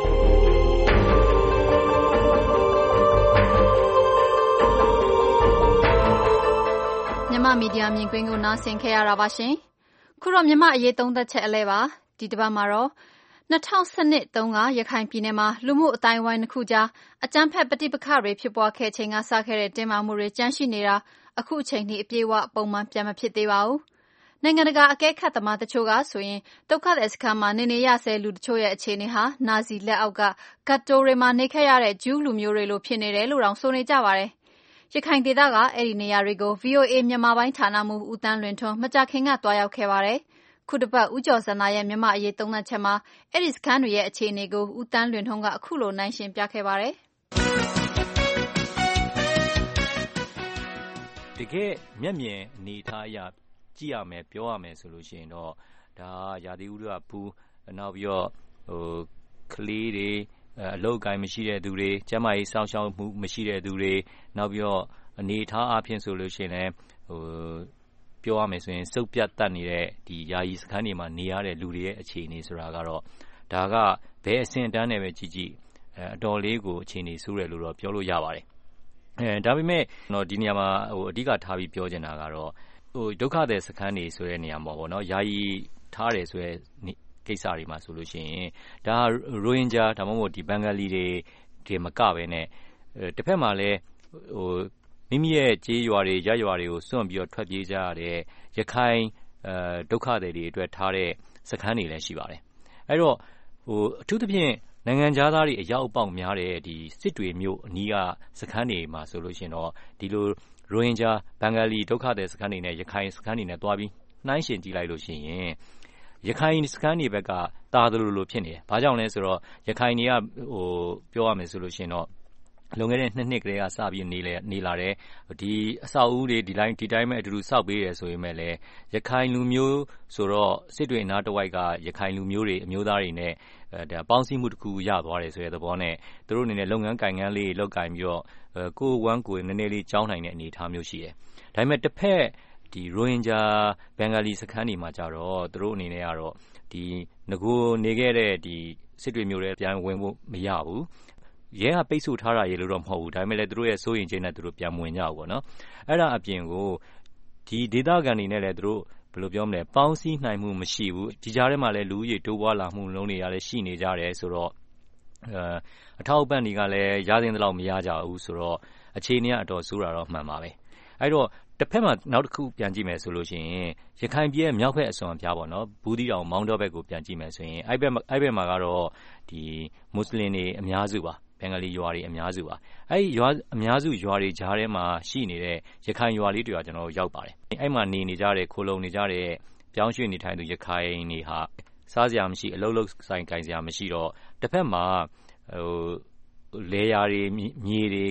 မြန်မာမီဒီယာမြင်ကွင်းကိုနားဆင်ခဲ့ရတာပါရှင်ခုတော့မြန်မာအရေးသုံးသက်ချက်အလဲပါဒီတစ်ပတ်မှာတော့2012တုန်းကရခိုင်ပြည်နယ်မှာလူမှုအတိုင်းဝိုင်းတစ်ခုကြားအကြမ်းဖက်ပဋိပက္ခတွေဖြစ်ပွားခဲ့ချိန်ကစခဲ့တဲ့တင်းမာမှုတွေကြန့်ရှိနေတာအခုအချိန်ထိအပြည့်အဝပုံမှန်ပြန်မဖြစ်သေးပါဘူး။နိုင်ငံတကာအကဲခတ်သမားတချို့ကဆိုရင်ဒုက္ခသည်စခန်းမှာနေရဆဲလူတချို့ရဲ့အခြေအနေဟာနာဇီလက်အောက်ကဂတ်တိုတွေမှာနေခဲ့ရတဲ့ဂျူးလူမျိုးတွေလိုဖြစ်နေတယ်လို့တောင်ဆိုနေကြပါတယ်။ရခိုင်ဒေသကအဲ့ဒီနေရာတွေကို VOA မြန်မာပိုင်းဌာနမှူးဦးတန်းလွင်ထွန်းမကြာခင်ကတွားရောက်ခဲ့ပါတယ်။ခုတစ်ပတ်ဦးကျော်စန္ဒာရဲ့မြန်မာအရေးသုံးသပ်ချက်မှာအဲ့ဒီစခန်းတွေရဲ့အခြေအနေကိုဦးတန်းလွင်ထွန်းကအခုလိုနိုင်ရှင်းပြခဲ့ပါတယ်တကယ်မျက်မြင်အနေထားအရကြည့်ရမယ်ပြောရမယ်ဆိုလို့ရှိရင်တော့ဒါရာသီဥတုကပူနောက်ပြီးတော့ကလေးတွေအလုပ်ကိုင်းမရှိတဲ့သူတွေကျန်းမာရေးစောင့်ရှောက်မှုမရှိတဲ့သူတွေနောက်ပြီးတော့အနေထားအပြင်ဆိုလို့ရှိရင်လည်းပြောရမယ်ဆိုရင်စုပ်ပြတ်တတ်နေတဲ့ဒီယာယီစခန်းတွေမှာနေရတဲ့လူတွေရဲ့အခြေအနေဆိုတာကတော့ဒါကဘယ်အဆင့်အတန်းနဲ့ပဲကြည့်ကြည့်အတော်လေးကိုအခြေအနေဆိုးတယ်လို့တော့ပြောလို့ရပါတယ်ဒါပေမဲ့တော့ဒီနေရာမှာအဓိကထားပြီးပြောချင်တာကတော့ဒုက္ခသည်စခန်းတွေဆိုတဲ့နေရာမှာပေါ့နော်ယာယီထားတယ်ဆိုတဲ့ကိစ္စတွေမှာဆိုလို့ရှိရင်ဒါရိုဟင်ဂျာဒါမှမဟုတ်ဒီဘင်္ဂလီတွေမကပဲနဲ့တစ်ဖက်မှာလည်းမိမိရဲ့ကြေးရွာတွေရပ်ရွာတွေကိုစွန့်ပြီးတော့ထွက်ပြေးကြရတဲ့ရခိုင်ဒုက္ခသည်တွေအတွက်ထားတဲ့စခန်းတွေလည်းရှိပါတယ်အဲ့တော့အထူးသဖြင့်နိုင်ငံခြားသားတွေအရောက်ပေါက်များတဲ့ဒီစစ်တွေမြို့အနီးကစခန်းတွေမှာဆိုလို့ရှိရင်တော့ဒီလိုရိုဟင်ဂျာဘင်္ဂလီဒုက္ခသည်စခန်းတွေနဲ့ရခိုင်စခန်းတွေနဲ့တွားပြီးနှိုင်းယှဉ်ကြည့်လိုက်လို့ရှိရင်ရခိုင်စခန်းတွေဘက်ကတာသလိုဖြစ်နေတယ်။ဘာကြောင့်လဲဆိုတော့ရခိုင်တွေကပြောရမယ်ဆိုလို့ရှိရင်တော့လွန်ခဲ့တဲ့2နှစ်ကလေးကစပြီးနေလာတယ်ဒီအဆောက်အဦတွေဒီတိုင်းပဲအတူတူစောက်ပေးတယ်ဆိုရင်လည်းရခိုင်လူမျိုးဆိုတော့စစ်တွေနားတဝိုက်ကရခိုင်လူမျိုးတွေအမျိုးသားတွေနဲ့ဒါပေါင်းစည်းမှုတစ်ခုရသွားတယ်ဆိုတဲ့သဘောနဲ့သူတို့အနေနဲ့လုပ်ငန်းကိုင်ငန်းလေးလုပ်ကင်ပြီးတော့ကိုယ်နည်းနည်းလေးကြောင်းနိုင်တဲ့အနေအထားမျိုးရှိတယ်ဒါပေမဲ့တစ်ဖက်ဒီရိုဟင်ဂျာဘင်္ဂလီစခန်းတွေမှာကြတော့သူတို့အနေနဲ့ကတော့ဒီငကိုနေခဲ့တဲ့ဒီစစ်တွေမျိုးတွေပြန်ဝင်ဖို့မရဘူးရဲကပိတ်ဆို့ထားတာရေလို့တော့မဟုတ်ဘူးဒါပေမဲ့လည်းသူတို့ရဲ့စိုးရင်ချင်းနဲ့သူတို့ပြန်ဝင်ကြဘူးပေါ့နော်အဲ့ဒါအပြင်ကိုဒီဒေသခံတွေနဲ့လည်းသူတို့ဘယ်လိုပြောမလဲပေါင်းစည်းနိုင်မှုမရှိဘူးဒီကြားထဲမှာလည်းလူကြီးတိုးပွားလာမှုလုံးတွေလည်းရှိနေကြတယ်ဆိုတော့အထောက်အပံ့တွေကလည်းရသင့်သလောက်မရကြဘူးဆိုတော့အခြေအနေကအတော်ဆိုးတာတော့မှန်ပါပဲအဲ့တော့တစ်ဖက်မှာနောက်တစ်ခုပြန်ကြည့်မယ်ဆိုလို့ရှိရင်ရခိုင်ပြည်ရဲ့မြောက်ဘက်အစွန်ပြားပေါ့နော်ဘူးသီးတောင်မောင်းတောဘက်ကိုပြန်ကြည့်မယ်ဆိုရင်အဲ့ဘက်မှာကတော့ဒီမွတ်စလင်တွေအများစုပါဘင်္ဂလီရွာတွေအများစုပါအဲ့ဒီရွာအများစုရွာတွေကြားထဲမှာရှိနေတဲ့ရခိုင်ရွာလေးတွေကကျွန်တော်တို့ရောက်ပါတယ်အဲ့မှာနေကြတဲ့ခိုလုံနေကြတဲ့ပြောင်းရွှေ့နေထိုင်သူရခိုင်တွေဟာစားစရာမရှိအလုပ်ဆိုင်ကိုင်စရာမရှိတော့တစ်ဖက်မှာလေယာတွေမြေတွေ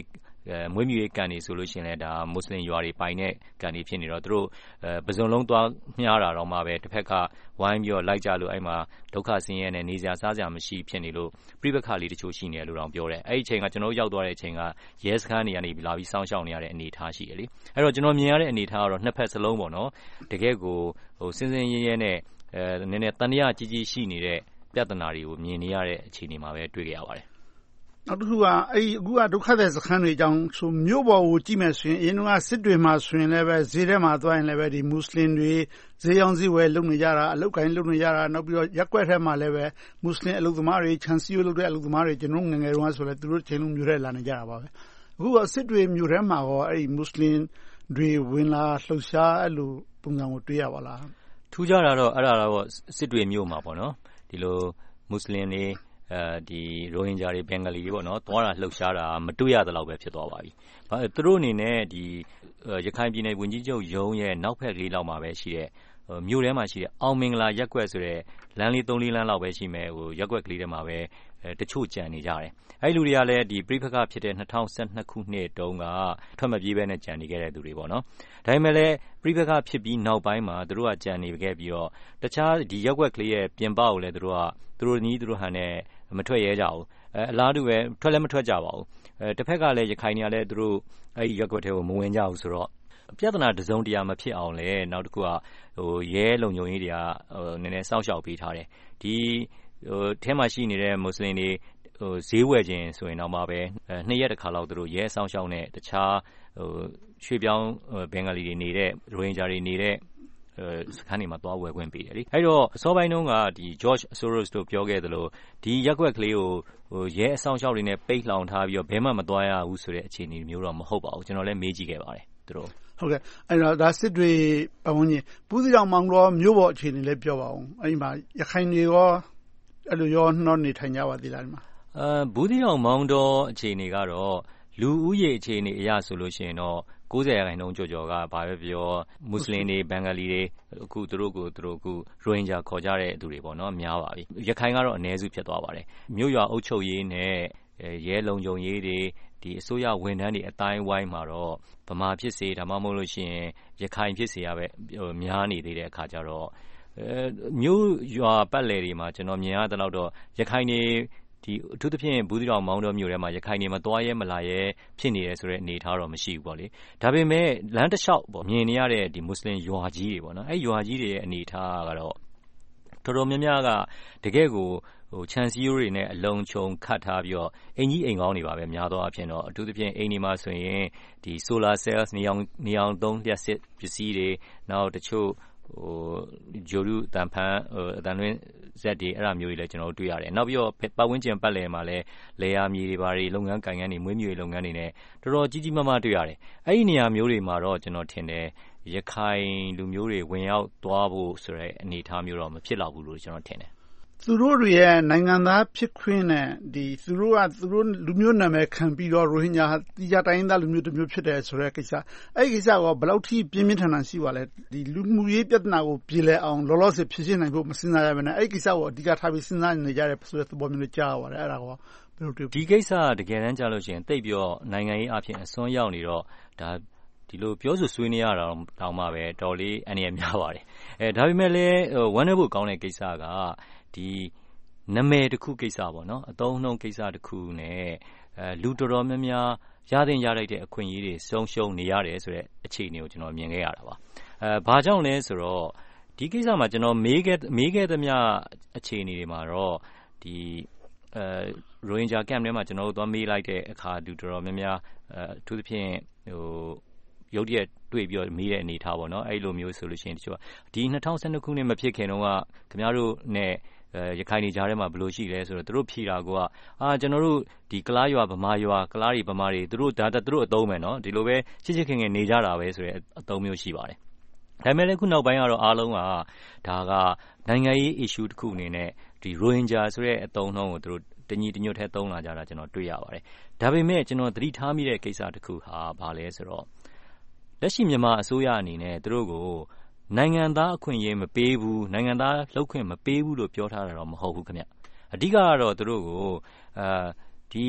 မွေးမြူရေးကန်တွေဆိုလို့ရှိရင်လည်းဒါမွတ်စလင်ရွာတွေပိုင်တဲ့ကန်တွေဖြစ်နေတော့သူတို့ပဇွန်လုံးသွားမျှတာတော့မှပဲတစ်ဖက်ကဝိုင်းပြီးတော့လိုက်ကြလို့အဲ့မှာဒုက္ခဆင်းရဲနဲ့နေစရာစားစရာမရှိဖြစ်နေလို့ပြိပခါလေးတချို့ရှိနေတယ်လို့တော့ပြောတယ်အဲ့ဒီအချိန်ကကျွန်တော်ရောက်သွားတဲ့အချိန်ကရဲစခန်းတွေကနေလာပြီးစောင့်ရှောက်နေရတဲ့အနေအထားရှိတယ်လေအဲ့တော့ကျွန်တော်မြင်ရတဲ့အနေအထားကတော့နှစ်ဖက်စလုံးပေါ့နော်တကယ်ကိုစင်စင်ရဲရဲနဲ့နည်းနည်းတန်တရားကြီးကြီးရှိနေတဲ့ပြဿနာတွေကိုမြင်နေရတဲ့အခြေအနေမှာပဲတွေ့ကြရပါတယ်နောက်တစ်ခုကအခုကဒုက္ခသည်စခန်းတွေအကြောင်းဆိုမြို့ပေါ်ကိုကြည့်မယ်ဆိုရင်အရင်ကစစ်တွေမှာဆိုရင်လည်းပဲဈေးထဲမှာသွားရင်လည်းပဲဒီမွတ်စလင်တွေဈေးရောင်းဈေးဝယ်လုပ်နေကြတာအလုပ်ကိုင်းလုပ်နေကြတာနောက်ပြီးတော့ရက်ကွက်ထဲမှာလည်းပဲမွတ်စလင်အလုပ်သမားတွေခြံစည်းရိုးလုပ်တဲ့အလုပ်သမားတွေကျွန်တော်ငယ်ငယ်တုန်းကဆိုလည်းသူတို့ချိန်လုံးမြို့ထဲလာနေကြတာပါပဲအခုကစစ်တွေမြို့ထဲမှာရောမွတ်စလင်တွေဝင်လာလှုပ်ရှားအဲ့လိုပုံစံကိုတွေ့ရပါလားထူးခြားတာတော့အဲ့ဒါတော့စစ်တွေမြို့မှာပေါ့နော်ဒီလိုမွတ်စလင်တွေဒီရိုဟင်ဂျာတွေဘင်္ဂလီတွေပေါ့နော်သွားတာလှုပ်ရှားတာမတွေ့ရသလောက်ပဲဖြစ်သွားပါပြီသူတို့အနေနဲ့ဒီရခိုင်ပြည်နယ်ဝန်ကြီးချုပ်ရုံးရဲ့နောက်ဖက်ကလေးလောက်မှာပဲရှိတဲ့မြို့ထဲမှာရှိတဲ့အောင်မင်္ဂလာရက်ကွက်ဆိုတဲ့လမ်းလေး3-4လမ်းလောက်ပဲရှိမယ်ရက်ကွက်ကလေးထဲမှာပဲတချို့ကြံနေကြတယ်အဲ့လူတွေကလည်းဒီပြိပခါဖြစ်တဲ့2012ခုနှစ်တုန်းကထွက်မပြေးဘဲနဲ့ကြံနေခဲ့တဲ့သူတွေပေါ့နော်ဒါပေမဲ့လည်းပြိပခါဖြစ်ပြီးနောက်ပိုင်းမှာသူတို့ကကြံနေခဲ့ပြီးတော့တခြားဒီရက်ကွက်ကလေးရဲ့ပြင်ပကိုလည်းသူတို့နီးသူတို့ဟန်နဲ့မထွက်ရဲကြဘူးအလားတူပဲထွက်လည်းမထွက်ကြပါဘူးတစ်ဖက်ကလည်းရခိုင်တွေကလည်းသူတို့အဲ့ဒီရက်ကွက်ထဲကိုမဝင်ကြဘူးဆိုတော့ပြဿနာတစုံတရာမဖြစ်အောင်လဲနောက်တစ်ခုကရဲလုံခြုံရေးတွေကနည်းနည်းစောင့်ရှောက်ပေးထားတယ်ဒီထဲမှာရှိနေတဲ့မွတ်စလင်တွေဈေးဝယ်ခြင်းဆိုရင်တော့မှပဲ2ရက်တစ်ခါလောက်သူတို့ရဲစောင့်ရှောက်နဲ့တခြားရွှေပြောင်းဘင်္ဂလီတွေနေတဲ့ရိုဟင်ဂျာတွေနေတဲ့စခန်းတွေမှာသွားဝယ်ခွင့်ပေးတယ်လေအဲ့တော့အစောပိုင်းတုန်းကဒီ George Soros တို့ပြောခဲ့သလိုဒီရက်ကွက်ကလေးကိုရဲအဆောင်ရှောက်တွေနဲ့ပိတ်လှောင်ထားပြီးတော့ဘယ်မှမသွားရဘူးဆိုတဲ့အခြေအနေမျိုးတော့မဟုတ်ပါဘူးကျွန်တော်လည်းမေးကြည့်ခဲ့ပါတယ်သူတို့ဟုတ်ကဲ့အဲ့တော့ဒါစစ်တွေပတ်ဝန်းကျင်ဘူးသီးတောင်မောင်တော်မြို့ပေါ်အခြေအနေလည်းပြောပါအောင်အဲ့ဒီမှာရခိုင်တွေရောအဲ့လိုရောနှောနေထိုင်ကြပါသေးလားဒီမှာဘူးသီးတောင်မောင်တော်အခြေအနေကတော့လူဦးရေအခြေအနေအရဆိုလို့ရှိရင်တော့90%ကျော်ကျော်ကဘာပဲပြောမွတ်စလင်တွေဘင်္ဂလီတွေအခုသူတို့ရိုဟင်ဂျာခေါ်ကြတဲ့သူတွေပေါ့နော်များပါပြီရခိုင်ကတော့အနည်းစုဖြစ်သွားပါတယ်မြို့ရွာအုပ်ချုပ်ရေးနဲ့ရဲလုံခြုံရေးတွေဒီအစိုးရဝန်ထမ်းတွေအတိုင်းဝိုင်းမှာတော့ဗမာဖြစ်စေဒါမှမဟုတ်လို့ရှိရင်ရခိုင်ဖြစ်စေရပဲများနေသေးတဲ့အခါကျတော့မြို့ရွာပတ်လည်တွေမှာကျွန်တော်မြင်ရတဲ့လောက်တော့ရခိုင်တွေဒီအထူးသဖြင့်ဘူးသီးတောင်မောင်တော်မြို့ထဲမှာရခိုင်တွေမသွားရဲမလာရဲဖြစ်နေတယ်ဆိုတဲ့အနေအထားတော့မရှိဘူးပေါ့လေဒါပေမဲ့လမ်းတစ်လျှောက်ပေါ့မြင်နေရတဲ့ဒီမွတ်စလင်ရွာကြီးတွေပေါ့နော်အဲ့ရွာကြီးတွေရဲ့အနေအထားကတော့တော်တော်များများကတကယ်ကိုခြံစည်းရိုးတွေနဲ့အလုံးချုံခတ်ထားပြီးတော့အင်ကြီးအိမ်ကောင်းတွေပါပဲများသောအားဖြင့်တော့အထူးသဖြင့်အိမ်တွေမှာဆိုရင်ဒီ solar cells နေအောင်သုံးလျှက်စစ်ပစ္စည်းတွေနောက်တချို့ဂျိုရုတန်ဖန်အတန်လွင်းဇက်တွေအဲ့ဒါမျိုးတွေလည်းကျွန်တော်တို့တွေ့ရတယ်နောက်ပြီးတော့ပတ်ဝန်းကျင်ပတ်လည်မှာလည်းလေယာမြေတွေဘာတွေလုပ်ငန်းကိုင်ငန်းတွေမွေးမြူရေးလုပ်ငန်းတွေနဲ့တော်တော်ကြီးကြီးမားမားတွေ့ရတယ်အဲ့ဒီနေရာမျိုးတွေမှာတော့ကျွန်တော်ထင်တယ်ရခိုင်လူမျိုးတွေဝင်ရောက်သွားဖို့ဆိုတဲ့အနေအထားမျိုးတော့မဖြစ်တော့ဘူးလို့ကျွန်တော်ထင်တယ်သူတို့တွေရဲ့နိုင်ငံသားဖြစ်ခွင့်နဲ့ဒီသူတို့လူမျိုးနာမည်ခံပြီးတော့ရိုဟင်ဂျာတိကျတိုင်းသားလူမျိုးတစ်မျိုးဖြစ်တယ်ဆိုတဲ့ကိစ္စအဲ့ဒီကိစ္စကဘယ်လောက်ထိပြင်းပြင်းထန်ထန်ရှိပါလဲဒီလူမှုရေးပြဿနာကိုပြည်လဲအောင်လောလောဆယ်ဖြေရှင်းနိုင်ဖို့မစဉ်းစားရဘဲနဲ့အဲ့ဒီကိစ္စကိုအဓိကထားပြီးစဉ်းစားနေကြတဲ့ဆိုတဲ့သဘောမျိုးကြားရပါတယ်အဲ့ဒါကဘယ်လိုတွေ့ဒီကိစ္စတကယ်တမ်းကြားလို့ရှိရင်တိတ်ပြီးတော့နိုင်ငံရေးအဖြစ်အစွန်းရောက်နေတော့ဒါဒီလိုပြောဆိုဆွေးနွေးရတာတောင်မှပဲတော်လေးအနေနဲ့များပါတယ်ဒါပေမဲ့လည်းဝမ်းနည်းဖို့ကောင်းတဲ့ကိစ္စကဒီနာမည်တစ်ခုကိစ္စပေါ့နော်အသုံးအနှုန်းကိစ္စတစ်ခုနဲ့လူတော်တော်များများရတဲ့ရလိုက်တဲ့အခွင့်အရေးတွေဆုံးရှုံးနေရတယ်ဆိုတဲ့အခြေအနေကိုကျွန်တော်မြင်ခဲ့ရတာပါဘာကြောင့်လဲဆိုတော့ဒီကိစ္စမှာကျွန်တော်မေးခဲ့သမျှအခြေအနေတွေမှာတော့ဒီရိုဟင်ဂျာကမ်ထဲမှာကျွန်တော်တို့သွားမေးလိုက်တဲ့အခါလူတော်တော်များများအထူးသဖြင့်ရုပ်တရက်တွေ့ပြီးတော့မေးတဲ့အနေထားပေါ့နော်အဲ့လိုမျိုးဆိုလို့ရှိရင်တချို့ဒီ2012ခုနှစ်မဖြစ်ခင်တုန်းကခင်ဗျားတို့နဲ့ရခိုင်နေကြားထဲမှာဘယ်လိုရှိလဲဆိုတော့သူတို့ဖြေတာကကျွန်တော်တို့ဒီကလားရွာဗမာရွာကလားတွေဗမာတွေသူတို့ဒါသူတို့အသုံးပဲနော်ဒီလိုပဲချစ်ချစ်ခင်ခင်နေကြတာပဲဆိုတဲ့အသုံးမျိုးရှိပါတယ်ဒါပေမဲ့လည်းခုနောက်ပိုင်းကတော့အားလုံးကဒါကနိုင်ငံရေး issue တစ်ခုအနေနဲ့ဒီ Rohingya ဆိုတဲ့အသုံးနှုန်းကိုသူတို့တညီတညွတ်ထဲသုံးလာကြတာကျွန်တော်တွေ့ရပါတယ်ဒါပေမဲ့ကျွန်တော်သတိထားမိတဲ့ကိစ္စတစ်ခုဟာဘာလဲဆိုတော့လက်ရှိမြန်မာအစိုးရအနေနဲ့သူတို့ကိုနိုင်ငံသားအခွင့်အရေးမပေးဘူးနိုင်ငံသားလုပ်ခွင့်မပေးဘူးလို့ပြောထားတာတော့မဟုတ်ဘူးခင်ဗျအဓိကကတော့သူတို့ကိုဒီ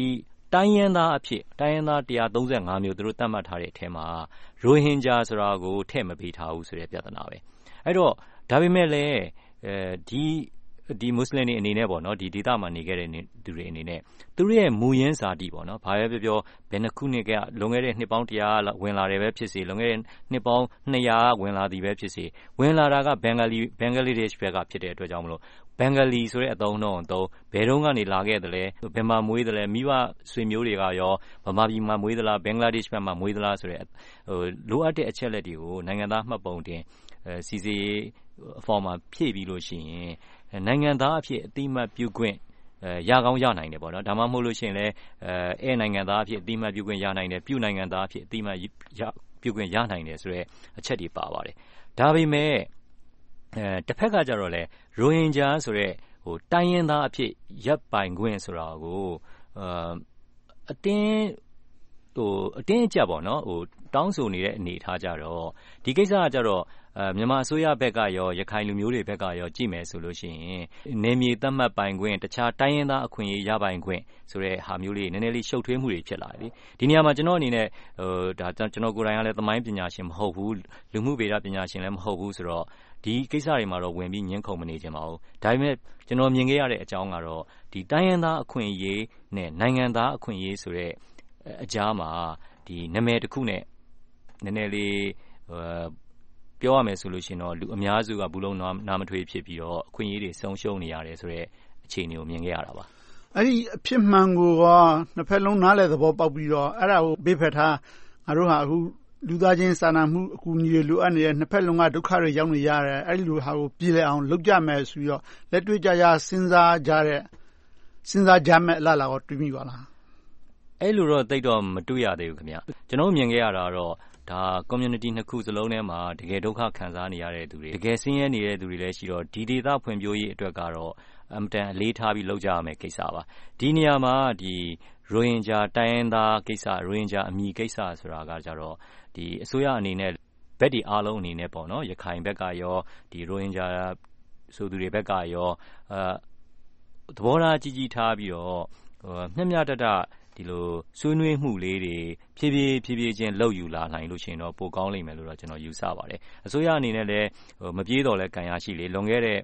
တိုင်းရင်းသားအဖြစ်တိုင်းရင်းသား135မျိုးသူတို့သတ်မှတ်ထားတဲ့အထဲမှာရိုဟင်ဂျာဆိုတာကိုထည့်မပေးထားဘူးဆိုတဲ့ပြဿနာပဲအဲ့တော့ဒါပေမဲ့လည်းဒီမွတ်စလင်တွေအနေနဲ့ပေါ့နော်ဒီဒေသမှာနေခဲ့တဲ့သူတွေအနေနဲ့သူတို့ရဲ့မူရင်းဇာတိပေါ့နော်ဘာပဲပြောဘယ်နှခုနှစ်ကလွန်ခဲ့တဲ့နှစ်ပေါင်း100ဝင်လာတယ်ပဲဖြစ်စေလွန်ခဲ့တဲ့နှစ်ပေါင်း200ဝင်လာသည်ပဲဖြစ်စေဝင်လာတာကဘင်္ဂလားဒေ့ရှ်ဘက်ကဖြစ်တဲ့အတွက်ကြောင့်မလို့ဘင်္ဂလီဆိုတဲ့အသုံးတော့ဘယ်တော့ကနေလာခဲ့တယ်လဲဘယ်မှာမွေးတယ်လဲမိဘဆွေမျိုးတွေကရောဗမာပြည်မှာမွေးသလားဘင်္ဂလားဒေ့ရှ်ဘက်မှာမွေးသလားဆိုတဲ့လိုအပ်တဲ့အချက်လက်တွေကိုနိုင်ငံသားမှတ်ပုံတင်စီစီအဖော်မှာဖြည့်ပြီးလို့ရှိရင်နိုင်ငံသားအဖြစ်အတိအမှတ်ပြုခွင့်ရကောင်းရနိုင်တယ်ပေါ့နော်ဒါမှမဟုတ်လို့ရှိရင်လည်းနိုင်ငံသားအဖြစ်အတိအမှတ်ပြုခွင့်ရနိုင်တယ်ပြုနိုင်ငံသားအဖြစ်အတိအမှတ်ပြုခွင့်ရနိုင်တယ်ဆိုတဲ့အချက်တွေပါပါတယ်ဒါပေမဲ့တစ်ဖက်ကကြတော့လေရိုဟင်ဂျာဆိုတဲ့တိုင်းရင်းသားအဖြစ်ရပ်ပိုင်ခွင့်ဆိုတာကိုအတင်းအကျပ်ပေါ့နော်တောင်းဆိုနေတဲ့အနေအထားကြတော့ဒီကိစ္စကကြတော့မြန်မာအစိုးရဘက်ကရောရခိုင်လူမျိုးတွေဘက်ကရောကြည့်မယ်ဆိုလို့ရှိရင်နေမြေသတ်မှတ်ပိုင်ခွင့်တခြားတိုင်းရင်းသားအခွင့်အရေးရပိုင်ခွင့်ဆိုတဲ့ဟာမျိုးလေးနည်းနည်းလေးရှုပ်ထွေးမှုတွေဖြစ်လာတယ်ဒီနေရာမှာကျွန်တော်အနေနဲ့ဒါကျွန်တော်ကိုယ်တိုင်ကလည်းသမိုင်းပညာရှင်မဟုတ်ဘူးလူမှုဗေဒပညာရှင်လည်းမဟုတ်ဘူးဆိုတော့ဒီကိစ္စတွေမှာတော့ဝင်ပြီးညှင်းခုန်မနေချင်ပါဘူးဒါပေမဲ့ကျွန်တော်မြင်ခဲ့ရတဲ့အကြောင်းကတော့ဒီတိုင်းရင်းသားအခွင့်အရေးနဲ့နိုင်ငံသားအခွင့်အရေးဆိုတဲ့အကြားမှာဒီနာမည်တစ်ခုနဲ့နည်းနည်းလေးပြောရမယ်ဆိုလို့ရှိရင်တော့လူအများစုကဘူးလုံးနာမထွေးဖြစ်ပြီးတော့အခွင့်အရေးတွေဆုံးရှုံးနေရတယ်ဆိုတဲ့အခြေအနေကိုမြင်ခဲ့ရတာပါအဲ့ဒီအဖြစ်မှန်ကိုနှစ်ဖက်လုံးနားလည်သဘောပေါက်ပြီးတော့အဲ့ဒါကိုဘေးဖက်ထားငါတို့ဟာအခုလူသားချင်းစာနာမှုအကူအညီတွေလိုအပ်နေတဲ့နှစ်ဖက်လုံးကဒုက္ခတွေရောက်နေရတယ်အဲ့ဒီလိုဟာကိုပြည်လဲအောင်လုပ်ကြမယ်ဆိုပြီးတော့လက်တွေ့ကြစဉ်းစားကြမဲ့အလားလာကိုတွေးမိပါလားအဲ့လိုတော့တိတ်တော့မတွေ့ရသေးဘူးခင်ဗျကျွန်တော်မြင်ခဲ့ရတာတော့ဒါ community နှစ်ခုစလုံးထဲမှာတကယ်ဒုက္ခခံစားနေရတဲ့သူတွေတကယ်ဆင်းရဲနေတဲ့သူတွေလည်းရှိတော့ဒီဒေသဖွံ့ဖြိုးရေးအတွက်ကတော့အမတန်အလေးထားပြီးလုပ်ကြရမယ်ကိစ္စပါဒီနေရာမှာဒီရိုဟင်ဂျာတိုင်းရင်းသားကိစ္စရိုဟင်ဂျာအမည်ကိစ္စဆိုတာကကြတော့ဒီအစိုးရအနေနဲ့ဘက်ဒီအားလုံးအနေနဲ့ပေါ့နော်ရခိုင်ဘက်ကရောဒီရိုဟင်ဂျာဆိုသူတွေဘက်ကရောသဘောထားကြီးထားပြီးတော့မျှမျှတတဒီလိုဆွေးနွေးမှုလေးတွေဖြည်းဖြည်းချင်းလှုပ်ယူလာနိုင်လို့ရှိရင်တော့ပိုကောင်းလိမ့်မယ်လို့တော့ကျွန်တော်ယူဆပါတယ်အစိုးရအနေနဲ့လည်းမပြေးတော့လဲကံရရှိလေလွန်ခဲ့တဲ့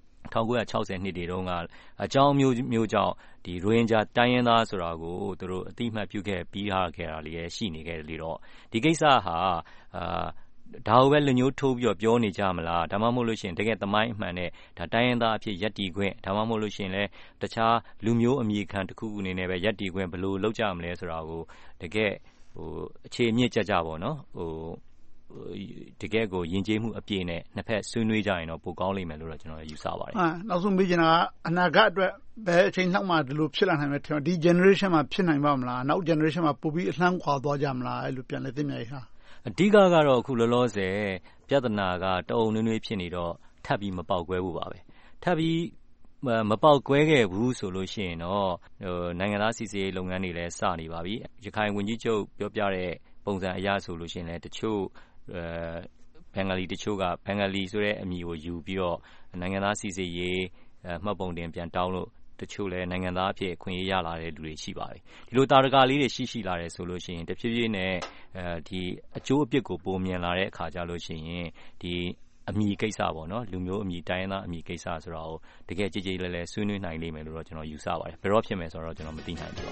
1960နှစ်တွေတုန်းကအကြောင်းမျိုးကြောင့်ဒီရိုဟင်ဂျာတိုင်းရင်းသားဆိုတာကိုသူတို့အတိအမှတ်ပြုခဲ့ပြီးထားခဲ့တာလေးရှိနေခဲ့တယ်လေတော့ဒီကိစ္စဟာဒါကိုပဲလူမျိုးထိုးပြီးတော့ပြောနေကြမလားဒါမှမဟုတ်လို့ရှိရင်တကယ်သမိုင်းအမှန်နဲ့ဒါတိုင်းရင်းသားအဖြစ်ယက်တီခွင့်ဒါမှမဟုတ်လို့ရှိရင်လည်းတခြားလူမျိုးအမည်ခံတစ်ခုအနေနဲ့ပဲယက်တီခွင့်ဘယ်လိုလုပ်ကြမလဲဆိုတာကိုတကယ်အခြေအမြစ်ကြပေါ့နော်တကယ်ကိုယဉ်ကျေးမှုအပြည့်နဲ့နှစ်ဖက်ဆွေးနွေးကြရင်တော့ပိုကောင်းလိမ့်မယ်လို့တော့ကျွန်တော်ယူဆပါတယ်နောက်ဆုံးမေးချင်တာကအနာဂတ်အတွက်ဘယ်အချိန်လောက်မှဒီလိုဖြစ်လာနိုင်မလဲထင်ပါဒီ generation မှာဖြစ်နိုင်ပါမလားနောက် generation မှာပိုပြီးအလှမ်းခွာသွားကြမလားအဲ့လိုပြန်လဲသိမြင်ရဟာအဓိကတော့အခုလောလောဆယ်ပြဿနာကတအုံနွေးနွေးဖြစ်နေတော့ထပ်ပြီးမပေါက်ကွဲဘူးပါပဲထပ်ပြီးမပေါက်ကွဲခဲ့ဘူးဆိုလို့ရှိရင်တော့နိုင်ငံသားစီစီလုပ်ငန်းတွေလည်းစနေပါပြီရခိုင်ဝန်ကြီးချုပ်ပြောပြတဲ့ပုံစံအရဆိုလို့ရှိရင်လည်းတချို့ဘင်္ဂလီတချို့ကဘင်္ဂလီဆိုတဲ့အမည်ကိုယူပြီးတော့နိုင်ငံသားစီစီရေးမှတ်ပုံတင်ပြန်တောင်းလို့တချို့လည်းနိုင်ငံသားအဖြစ်အခွင့်အရေးရလာတဲ့လူတွေရှိပါတယ်ဒီလိုတာရကလေးတွေရှိလာတယ်ဆိုလို့ရှိရင်တဖြည်းဖြည်းနဲ့ဒီအကျိုးအပြစ်ကိုပုံမြင်လာတဲ့အခါကြလို့ရှိရင်ဒီအမည်ကိစ္စပေါ့နော်လူမျိုးအမည်တိုင်းရင်းသားအမည်ကိစ္စဆိုတာကိုတကယ်ကြည်ကြည်လဲလဲဆွေးနွေးနိုင်လိမ့်မယ်လို့တော့ကျွန်တော်ယူဆပါတယ်ဘယ်တော့ဖြစ်မယ်ဆိုတော့ကျွန်တော်မသိနိုင်ဘူး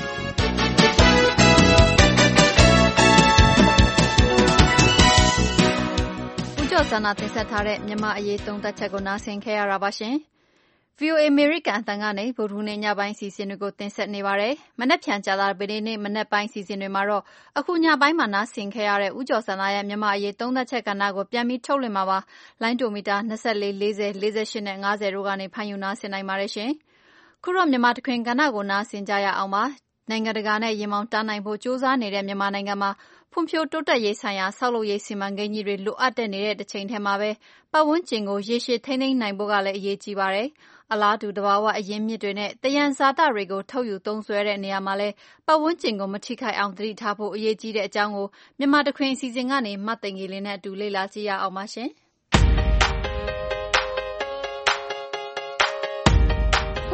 ဦးကျော်စန္ဒတင်ဆက်ထားတဲ့မြန်မာအရေးသုံးသပ်ချက်ကိုနားဆင်ခဲ့ရတာပါရှင်VOA အမေရိကန်အသံကနေဗုဒ္ဓဟူးနေ့ညပိုင်းစီစဉ်တွေကိုတင်ဆက်နေပါတယ်။မနက်ဖြန်ကြာသပတေးနေ့မနက်ပိုင်းစီစဉ်တွေမှာတော့အခုညပိုင်းမှာနားဆင်ခဲ့ရတဲ့ဦးကျော်စန္ဒရဲ့မြန်မာအရေးသုံးသပ်ချက်ကဏ္ဍကိုပြန်ပြီးထုတ်လွှင့်မှာပါ။လိုင်းဒိုမီတာ24 40 48နဲ့50တို့ကနေဖန်ယူနားဆင်နိုင်ပါတယ်ရှင်။ခုတော့မြန်မာတခွင်ကဏ္ဍကိုနားဆင်ကြရအောင်ပါ။နိုင်ငံတကာနဲ့ရင်မောင်တားနိုင်ဖို့ကြိုးစားနေတဲ့မြန်မာနိုင်ငံမှာဖွံ့ဖြိုးတိုးတက်ရေးဆိုင်ရာဆောက်လုပ်ရေးစီမံကိန်းကြီးတွေလိုအပ်တဲ့နေတဲ့တစ်ချိန်ထဲမှာပဲပတ်ဝန်းကျင်ကိုရေရှည်ထိန်းသိမ်းနိုင်ဖို့ကလည်းအရေးကြီးပါတယ်။အလားတူတဘာဝအရင်းမြစ်တွေနဲ့သယံဇာတတွေကိုထုတ်ယူသုံးစွဲတဲ့နေရာမှာလည်းပတ်ဝန်းကျင်ကိုမထိခိုက်အောင်သတိထားဖို့အရေးကြီးတဲ့အကြောင်းကိုမြန်မာတခွင်အစီအစဉ်ကနေမသိင်္ဂီလင်းနဲ့အတူလေ့လာကြည့်ရအောင်ပါရှင်။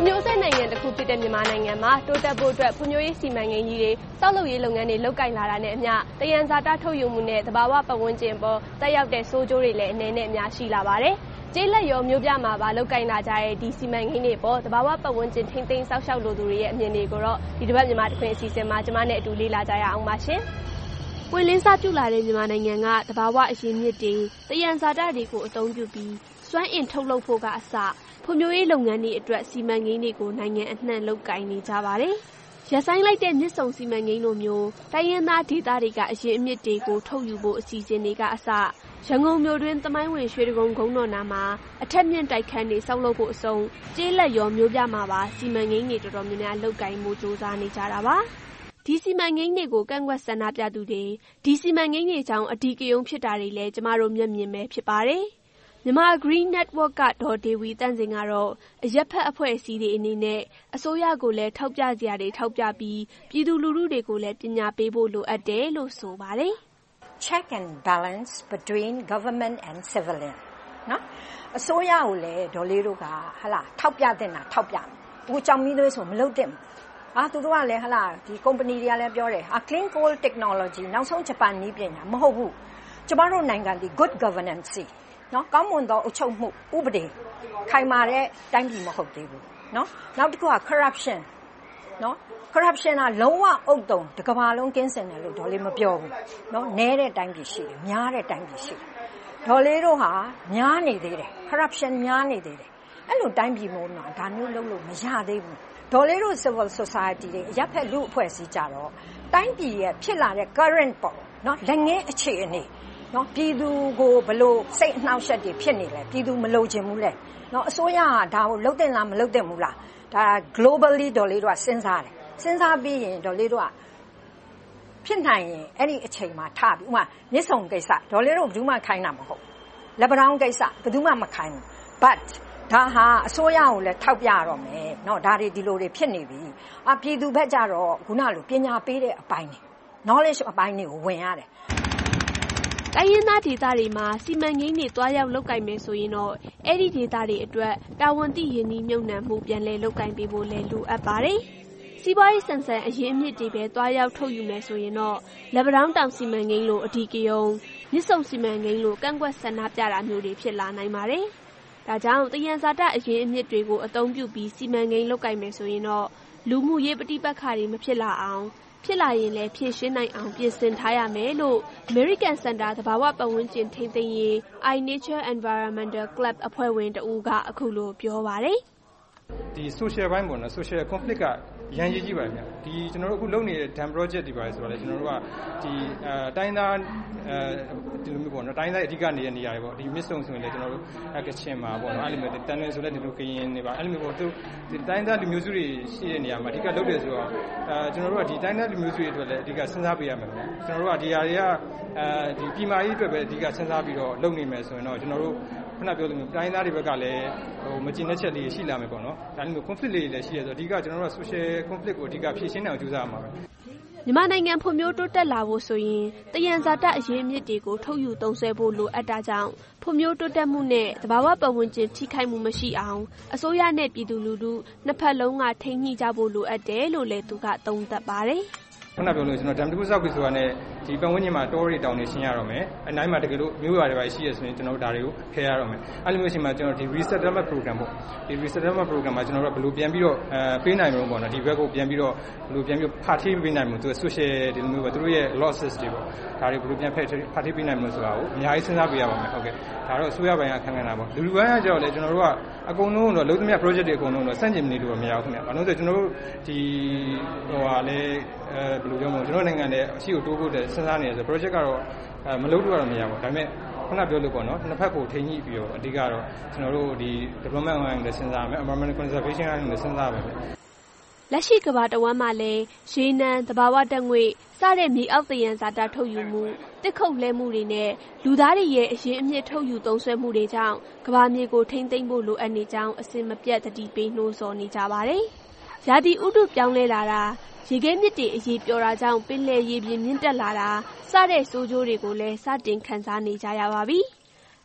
ဖြိုးဆဲနိုင်ငံတစ်ခုဖြစ်တဲ့မြန်မာနိုင်ငံမှာတိုးတက်ဖို့အတွက်ဖွံ့ဖြိုးရေးစီမံကိန်းကြီးတွေစောက်လုပ်ရေးလုပ်ငန်းတွေလုပ်ကိုင်လာတာနဲ့အမျှသယံဇာတထုတ်ယူမှုနဲ့သဘာဝပတ်ဝန်းကျင်ပေါ်တက်ရောက်တဲ့ဆိုးကျိုးတွေလည်းအနေနဲ့အများရှိလာပါတယ်။ကျေးလက်ရောမြို့ပြမှာပါလုပ်ကိုင်လာကြတဲ့ဒီစီမံကိန်းတွေပေါ်သဘာဝပတ်ဝန်းကျင်ထိန်းသိမ်းစောင့်ရှောက်လိုသူတွေရဲ့အမြင်တွေကိုတော့ဒီတစ်ပတ်မြန်မာတခွင်အစီအစဉ်မှာကျမနဲ့အတူလေ့လာကြရအောင်ပါရှင်။ပွင့်လင်းစားပြုလာတဲ့မြန်မာနိုင်ငံကသဘာဝအရင်းမြစ်တွေသယံဇာတတွေကိုအသုံးပြုပြီးစွမ်းအင်ထုတ်လုပ်ဖို့ကအစဖွံ့ဖြိုးရေးလုပ်ငန်းတွေအတွက်စီမံကိန်းတွေကိုနိုင်ငံအနှံ့လုပ်ကိုင်နေကြပါတယ်။ရပ်ဆိုင်းလိုက်တဲ့မြစ်ဆုံစီမံကိန်းလိုမျိုးတိုင်းရင်းသားဒေသတွေကအရင်းအမြစ်တွေကိုထုတ်ယူဖို့အစီအစဉ်တွေကအစရန်ကုန်မြို့တွင်းသမိုင်းဝင်ရွှေတကုံဂုံးတော်နာမှာအထက်မြင့်တိုက်ခန်းတွေဆောက်လုပ်ဖို့အဆုံးကျေးလက်ရောမြို့ပြမှာပါစီမံကိန်းတွေတော်တော်များများလုပ်ကိုင်မှုစ조사နေကြတာပါ။ဒီစီမံကိန်းတွေကိုကန့်ကွက်ဆန္ဒပြသူတွေဒီစီမံကိန်းတွေကြောင့်အဓိကရုဏ်းဖြစ်တာတွေလည်းကျမတို့မျက်မြင်ပဲဖြစ်ပါတယ်။မြန်မာ Green Network ကဒေါ်ဒေဝီတန့်စင်ကတော့အရက်ဖက်အဖွဲ့အစည်းတွေအနေနဲ့အစိုးရကိုလည်းထောက်ပြစရာတွေထောက်ပြပြီးပြည်သူလူထုတွေကိုလည်းပညာပေးဖို့လိုအပ်တယ်လို့ဆိုပါတယ်။ Check and balance between government and civilian နော်အစိုးရကိုလည်းဒေါ်လေးတို့ကထောက်ပြတဲ့နာထောက်ပြဘူးကြောင်မီးသွေးဆိုမလုပ်တဲ့သူတို့ကလည်းဒီ company တွေကလည်းပြောတယ်clean coal technology နောက်ဆုံးဂျပန်နည်းပညာမဟုတ်ဘူးကျမတို့နိုင်ငံဒီ good governance နော်ကောင်းမွန်သောအုပ်ချုပ်မှုဥပဒေခိုင်မာတဲ့တိုင်းပြည်မဟုတ်သေးဘူးနော်နောက်တစ်ခုက corruption နော် corruption ကလုံးဝအုပ်တုံတစ်ကမ္ဘာလုံးကင်းစင်တယ်လို့ဒေါ်လေးမပြောဘူးနော်နည်းတဲ့တိုင်းပြည်ရှိတယ်များတဲ့တိုင်းပြည်ရှိတယ်ဒေါ်လေးတို့ဟာများနေသေးတယ် corruption များနေသေးတယ်အဲ့လိုတိုင်းပြည်မျိုးမှာဒါမျိုးလုပ်လို့မရသေးဘူးဒေါ်လေးတို့ civil society တွေအရပ်ဖက်လူအဖွဲ့အစည်းကြတော့တိုင်းပြည်ရဲ့ဖြစ်လာတဲ့ current ပေါ့နော်လက်ငင်းအခြေအနေနော်ပြည်သူကိုဘလို့စိတ်အနှောက်အယှက်တွေဖြစ်နေလဲပြည်သူမလိုချင်ဘူးလဲနော်အစိုးရကဒါကိုလုပ်တဲ့လားမလုပ်တဲ့ဘူးလားဒါ globally ဒေါ်လေးတို့ကစဉ်းစားတယ်စဉ်းစားပြီးရင်ဒေါ်လေးတို့ကဖြစ်နိုင်ရင်အဲ့ဒီအချိန်မှာထပြီးဥမာမြစ်ဆုံကိစ္စဒေါ်လေးတို့ဘယ်သူမှခိုင်းတာမဟုတ်လက်ပံတောင်းကိစ္စဘယ်သူမှမခိုင်းဘူး but ဒါဟာအစိုးရကိုလည်းထောက်ပြရတော့မယ်เนาะဒါတွေဒီလိုတွေဖြစ်နေပြီပြည်သူဘက်ကြတော့ခုနလိုပညာပေးတဲ့အပိုင်းတွေ knowledge အပိုင်းတွေကိုဝင်ရတယ်တိုင်းရင်းသားဒေသတွေမှာစီမံကိန်းတွေတွားရောက်လုပ်ကိုင်မယ်ဆိုရင်တော့အဲ့ဒီဒေသတွေအတွက်တာဝန်သိရင်းနှီးမြုပ်နှံမှုပြန်လည်လုပ်ကိုင်ပေးဖို့လည်းလိုအပ်ပါတယ်။စီးပွားရေးဆန်ဆန်အရင်းအမြစ်တွေပဲတွားရောက်ထုတ်ယူမယ်ဆိုရင်တော့လက်ပံတောင်းတောင်စီမံကိန်းလိုအဓိကရုဏ်းမြစ်ဆုံစီမံကိန်းလိုကန့်ကွက်ဆန္ဒပြတာမျိုးတွေဖြစ်လာနိုင်ပါတယ်။ဒါကြောင့်သယံဇာတအရင်းအမြစ်တွေကိုအသုံးပြုပြီးစီမံကိန်းလုပ်ကိုင်မယ်ဆိုရင်တော့လူမှုရေးပဋိပက္ခတွေမဖြစ်လာအောင်ဖြစ်လာရင်လည်းဖြည့်ရှင်းနိုင်အောင်ပြင်ဆင်ထားရမယ်လို့ American Center သဘာဝပတ်ဝန်းကျင်ထိန်းသိမ်းရေး iNature Environmental Club အဖွဲ့ဝင်တဦးကအခုလိုပြောပါတယ်ဒီ social ဘိုင်းပေါ့နော် social conflict ကရန်ကြီးကြီးပါဗျာဒီကျွန်တော်တို့အခုလုပ်နေတဲ့ dam project တွေပါတယ်ဆိုတော့လေကျွန်တော်တို့ကဒီတိုင်းသားဒီလိုမျိုးပေါ့နော်တိုင်းသားအဓိကနေရနေရတယ်ပေါ့ဒီမြစ်ဆုံဆိုရင်လည်းကျွန်တော်တို့ကချင်မှာပေါ့နော်အဲ့လိုမျိုးတန်လွင်ဆိုလည်းဒီလိုကရင်နေပါအဲ့လိုမျိုးပေါ့သူဒီတိုင်းသားလူမျိုးစုတွေရှိတဲ့နေရာမှာအဓိကလုပ်တယ်ဆိုတော့ကျွန်တော်တို့ကဒီတိုင်းသားလူမျိုးစုတွေအတွက်လည်းအဓိကစဉ်းစားပေးရမယ်ဗျာကျွန်တော်တို့ကဒီຢာတွေကဒီပြည်မာရေးအတွက်ပဲအဓိကစဉ်းစားပြီးတော့လုပ်နေမယ်ဆိုရင်တော့ကျွန်တော်တို့ခုနပြောသလိုတိုင်းသားတွေဘက်ကလည်းမကျင်တဲ့ချက်လေးရှိလာမယ်ပေါ့နော်ဒါမျိုး conflict လေးလည်းရှိရဆိုတော့အဓိကကျွန်တော်တို့က social conflict ကိုအဓိကဖြေရှင်းနိုင်အောင်ကြိုးစားရမှာပဲမြန်မာနိုင်ငံဖွံ့ဖြိုးတိုးတက်လာဖို့ဆိုရင်သယံဇာတအရင်းအမြစ်တွေကိုထုတ်ယူသုံးစွဲဖို့လိုအပ်တာကြောင့်ဖွံ့ဖြိုးတိုးတက်မှုနဲ့သဘာဝပတ်ဝန်းကျင်ထိခိုက်မှုမရှိအောင်အစိုးရနဲ့ပြည်သူလူထုနှစ်ဖက်လုံးကထိန်းညှိကြဖို့လိုအပ်တယ်လို့လည်းသူကသုံးသပ်ပါတယ်ခုနပြောလို့ကျွန်တော် dam တစ်ခုဆောက်ပြီးဆိုတာနဲ့ဒီပတ်ဝန်းကျင်မှာတောတွေတောင်တွေရှင်းရတော့မယ်အနိုင်မှာတကယ်လို့မျိုးရွာတွေပါရှိရဆိုရင်ကျွန်တော်တို့ဒါတွေကိုဖယ်ရတော့မယ်အဲ့လိုမျိုးချိန်မှာကျွန်တော်ဒီ resettlement program ပေါ့ဒီ resettlement program မှာကျွန်တော်တို့ဘယ်လိုပြန်ပြီးတော့ပေးနိုင်မလို့ပေါ့နော်ဒီဘက်ကိုပြန်ပြီးတော့ဘယ်လိုပြန်ပြီးဖာထေးပေးနိုင်မလို့သူ social ဒီလိုမျိုးပေါ့သူတို့ရဲ့ losses တွေပေါ့ဒါတွေဘယ်လိုပြန်ဖာထေးပေးနိုင်မလို့ဆိုတာကိုအများကြီးစဉ်းစားပေးရပါမယ်ဟုတ်ကဲ့ဒါတော့အစိုးရပိုင်းကခံခံတာပေါ့လူပိုင်းကကြောက်လေကျွန်တော်တို့ကအကုန်လုံးတော့လုံးသမျှ project တွေအကုန်လုံးတော့စန့်ကျင်နေလို့မရဘူးခင်ဗျာဘာလို့လဲဆိုကျွန်တော်တို့ဒီဟိုဟာလေဘယ်လိုပြောမလဲကျွန်တော်နိုင်ငံနဲ့အရှိကိုတိုးဖို့တဲ့စဉ်းစားနေတယ်ဆို project ကတော့မလုပ်လို့တော့မရပါဘူးဒါပေမဲ့ခုနပြောလို့ပေါ့နော်နှစ်ဖက်ကိုထိန်းညှိပြီးတော့အဓိကတော့ကျွန်တော်တို့ဒီ development ကိုလည်းစဉ်းစားရမယ် environment conservation ကိုလည်းစဉ်းစားရမယ်လက်ရှိကမ္ဘာတဝန်းမှာလည်းရေနံသဘာဝဓာတ်ငွေစတဲ့မြေအောက်သယံဇာတထုတ်ယူမှုတစ်ခုတ်လဲမှုတွေနဲ့လူသားတွေရဲ့အရင်းအမြစ်ထုတ်ယူသုံးစွဲမှုတွေကြောင့်ကမ္ဘာမြေကိုထိန်းသိမ်းဖို့လိုအပ်နေကြောင်းအစဉ်မပြတ်သတိပေးနှိုးဆော်နေကြပါတယ်။ရာသီဥတုပြောင်းလဲလာတာရေခဲမြစ်တွေအရေးပျော်တာကြောင့်ပင်လယ်ရေပြင်မြင့်တက်လာတာစတဲ့ဆိုးကျိုးတွေကိုလည်းစတင်ခံစားနေကြရပါပြီ။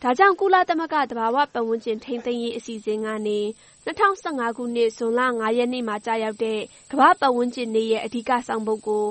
ဒါကြောင့်ကုလသမဂ္ဂသဘာဝပတ်ဝန်းကျင်ထိန်းသိမ်းရေးအစီအစဉ်ကနေ2015ခုနှစ်ဇွန်လ9ရက်နေ့မှာကြာရောက်တဲ့ကမ္ဘာပတ်ဝန်းကျင်နေ့ရဲ့အဓိကဆောင်ပုဒ်ကို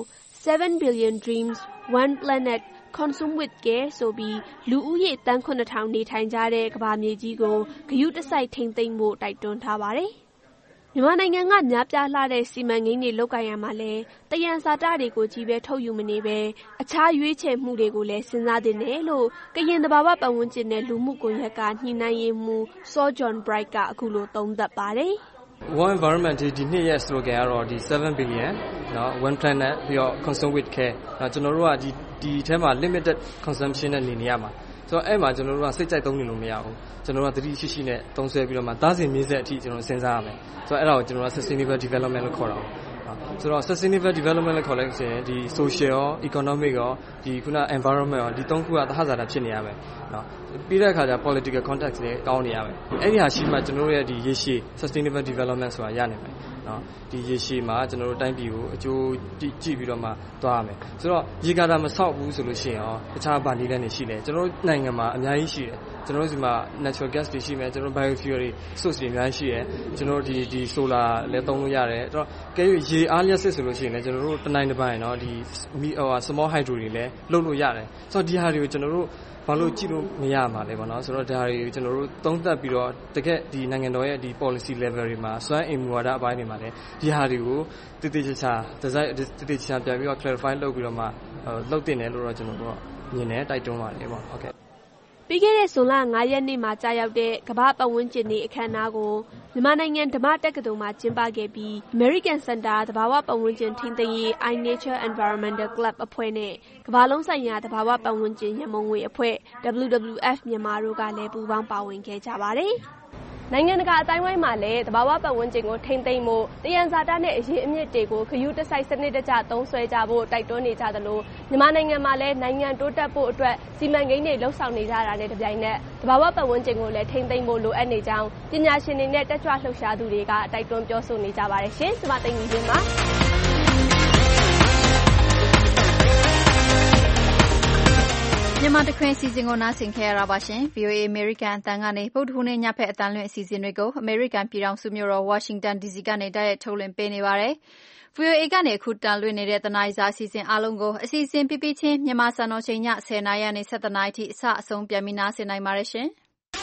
7 billion dreams, 1 planet, consume with care ဆိုပြီးလူဦးရေတန်း9,000နေထိုင်ကြတဲ့ကမ္ဘာမြေကြီးကိုဂရုတစိုက်ထိန်းသိမ်းဖို့တိုက်တွန်းထားပါတယ်။မြန်မာနိုင်ငံကများပြားလှတဲ့စီမံကိန်းတွေလုပ်ကိုင်ရမှာလဲတယံဇာတတွေကိုကြီးပဲထုတ်ယူမနေပဲအခြားရွေးချယ်မှုတွေကိုလည်းစဉ်းစားသင့်တယ်လို့ကရင်သဘာဝပတ်ဝန်းကျင်နဲ့လူမှုကွန်ရက်ကညှိနှိုင်းရေးမှူးစောဂျွန်ဘရိုက်ကအခုလိုသုံးသပ်ပါတယ်။ World Environment ဒီနှစ်ရဲ့ slogan ကတော့ဒီ7 billion နော် 1 planet ပြီးတော့ consume with care နော်ကျွန်တော်တို့ကဒီထဲမှာ limited consumption နဲ့နေရမှာဆိုတော့အဲ့မှာကျွန်တော်တို့ကစိတ်ကြိုက်သုံးနေလို့မရဘူးကျွန်တော်တို့ကသတိရှိရှိနဲ့သုံးဆွဲပြီးတော့မှသားစဉ်မြေဆက်အထိကျွန်တော်စဉ်းစားရမယ်ဆိုတော့အဲ့ဒါကိုကျွန်တော်က sustainable development လို့ခေါ်တာဆိုတော့ sustainable development လို့ခေါ်လိုက်ရင်ဒီ social ရော economic ရောဒီခုန environment ရောဒီသုံးခုကသဟဇာတဖြစ်နေရမယ်နော်ပြီးတဲ့အခါကျ political context တွေကောင်းနေရမယ်အဲ့ဒီဟာရှိမှကျွန်တော်တို့ရဲ့ဒီရေရှည် sustainable development ဆိုတာရနိုင်မယ်နော်ဒီရေရှည်မှာကျွန်တော်တို့တိုင်းပြည်ကိုအကျိုးကြည့်ပြီးတော့မှသွားရမယ်ဆိုတော့ရေကာတာမဆောက်ဘူးဆိုလို့ရှိရင်ရောတခြားဗာနည်းလမ်းတွေရှိတယ်ကျွန်တော်တို့နိုင်ငံမှာအများကြီးရှိတယ်ကျွန်တော်တို့ဒီမှာ natural gas တွေရှိမယ်ကျွန်တော်တို့ biofuel source တွေအများကြီးရှိတယ်ကျွန်တော်တို့ဒီ solar လည်းသုံးလို့ရတယ်အဲ့တော့ကဲရေအားလျှက်စစ်ဆိုလို့ရှိရင်လည်းကျွန်တော်တို့တနိုင်တစ်ပိုင်းเนาะဒီ small hydro တွေလည်းလုပ်လို့ရတယ်ဆိုတော့ဒီဟာတွေကိုကျွန်တော်တို့ဘာလို့ကြည့်လို့မရမှာလဲပေါ့နော်ဆိုတော့ဒါတွေကိုကျွန်တော်တို့သုံးသပ်ပြီးတော့တကယ်ဒီနိုင်ငံတော်ရဲ့ဒီ policy level တွေမှာစွမ်းအင်မူဝါဒအပိုင်းတွေမှာလည်းဒီဟာတွေကိုတည်တည်ချာချာ design တည်တည်ချာပြန်ပြီးတော့ clarify လုပ်ပြီးတော့မှလုပ်တင်တယ်လို့တော့ကျွန်တော်တို့မြင်တယ်တိုက်တွန်းပါတယ်ပေါ့ဟုတ်ကဲ့ပြီးခဲ့တဲ့ဇွန်လ9ရက်နေ့မှာကြာရောက်တဲ့ကမ္ဘာပတ်ဝန်းကျင်နေ့အခမ်းအနားကိုမြန်မာနိုင်ငံဓမ္မတက္ကသိုလ်မှာကျင်းပခဲ့ပြီး American Center သဘာဝပတ်ဝန်းကျင်ထိန်းသိမ်းရေး iNature Environmental Club အဖွဲ့နဲ့ကမ္ဘာလုံးဆိုင်ရာသဘာဝပတ်ဝန်းကျင်ရန်ပုံငွေအဖွဲ့ WWF မြန်မာတို့ကလည်းပူးပေါင်းပါဝင်ခဲ့ကြပါတယ်။နိုင်ငံတကာအတိုင်းအဝိုင်းမှာလည်းသဘာဝပတ်ဝန်းကျင်ကိုထိန်းသိမ်းဖို့တယံဇာတနဲ့အရင်းအမြစ်တွေကိုဂရုတစိုက်စနစ်တကျသုံးစွဲကြဖို့တိုက်တွန်းနေကြသလိုမြန်မာနိုင်ငံမှာလည်းနိုင်ငံတိုးတက်ဖို့အတွက်စီမံကိန်းတွေလှုပ်ဆောင်နေကြတာနဲ့တပြိုင်နက်သဘာဝပတ်ဝန်းကျင်ကိုလည်းထိန်းသိမ်းဖို့လိုအပ်နေကြောင်းပညာရှင်တွေနဲ့တက်ကြွလှုပ်ရှားသူတွေကတိုက်တွန်းပြောဆိုနေကြပါတယ်ရှင်။ကျွန်မသိင်္ဂီချင်းပါမြန်မာတခွင်အစီအစဉ်ကိုနားဆင်ခဲ့ရတာပါရှင် VOA American အသံကနေဗုဒ္ဓဟူးနေ့ညဖက်အသံလွှင့်အစီအစဉ်တွေကို American ပြည်ထောင်စုမြို့တော် Washington DC ကနေတိုက်ရိုက်ထုတ်လွှင့်ပေးနေပါတယ်။ VOA ကနေအခုတန်လွှင့်နေတဲ့တနားရီစာအစီအစဉ်အားလုံးကိုအစီအစဉ်ပြပြချင်းမြန်မာစံတော်ချိန်ည10:00နာရီကနေ17:00နာရီထိအစအဆုံးပြန်ပြီးနားဆင်နိုင်ပါတယ်ရှင်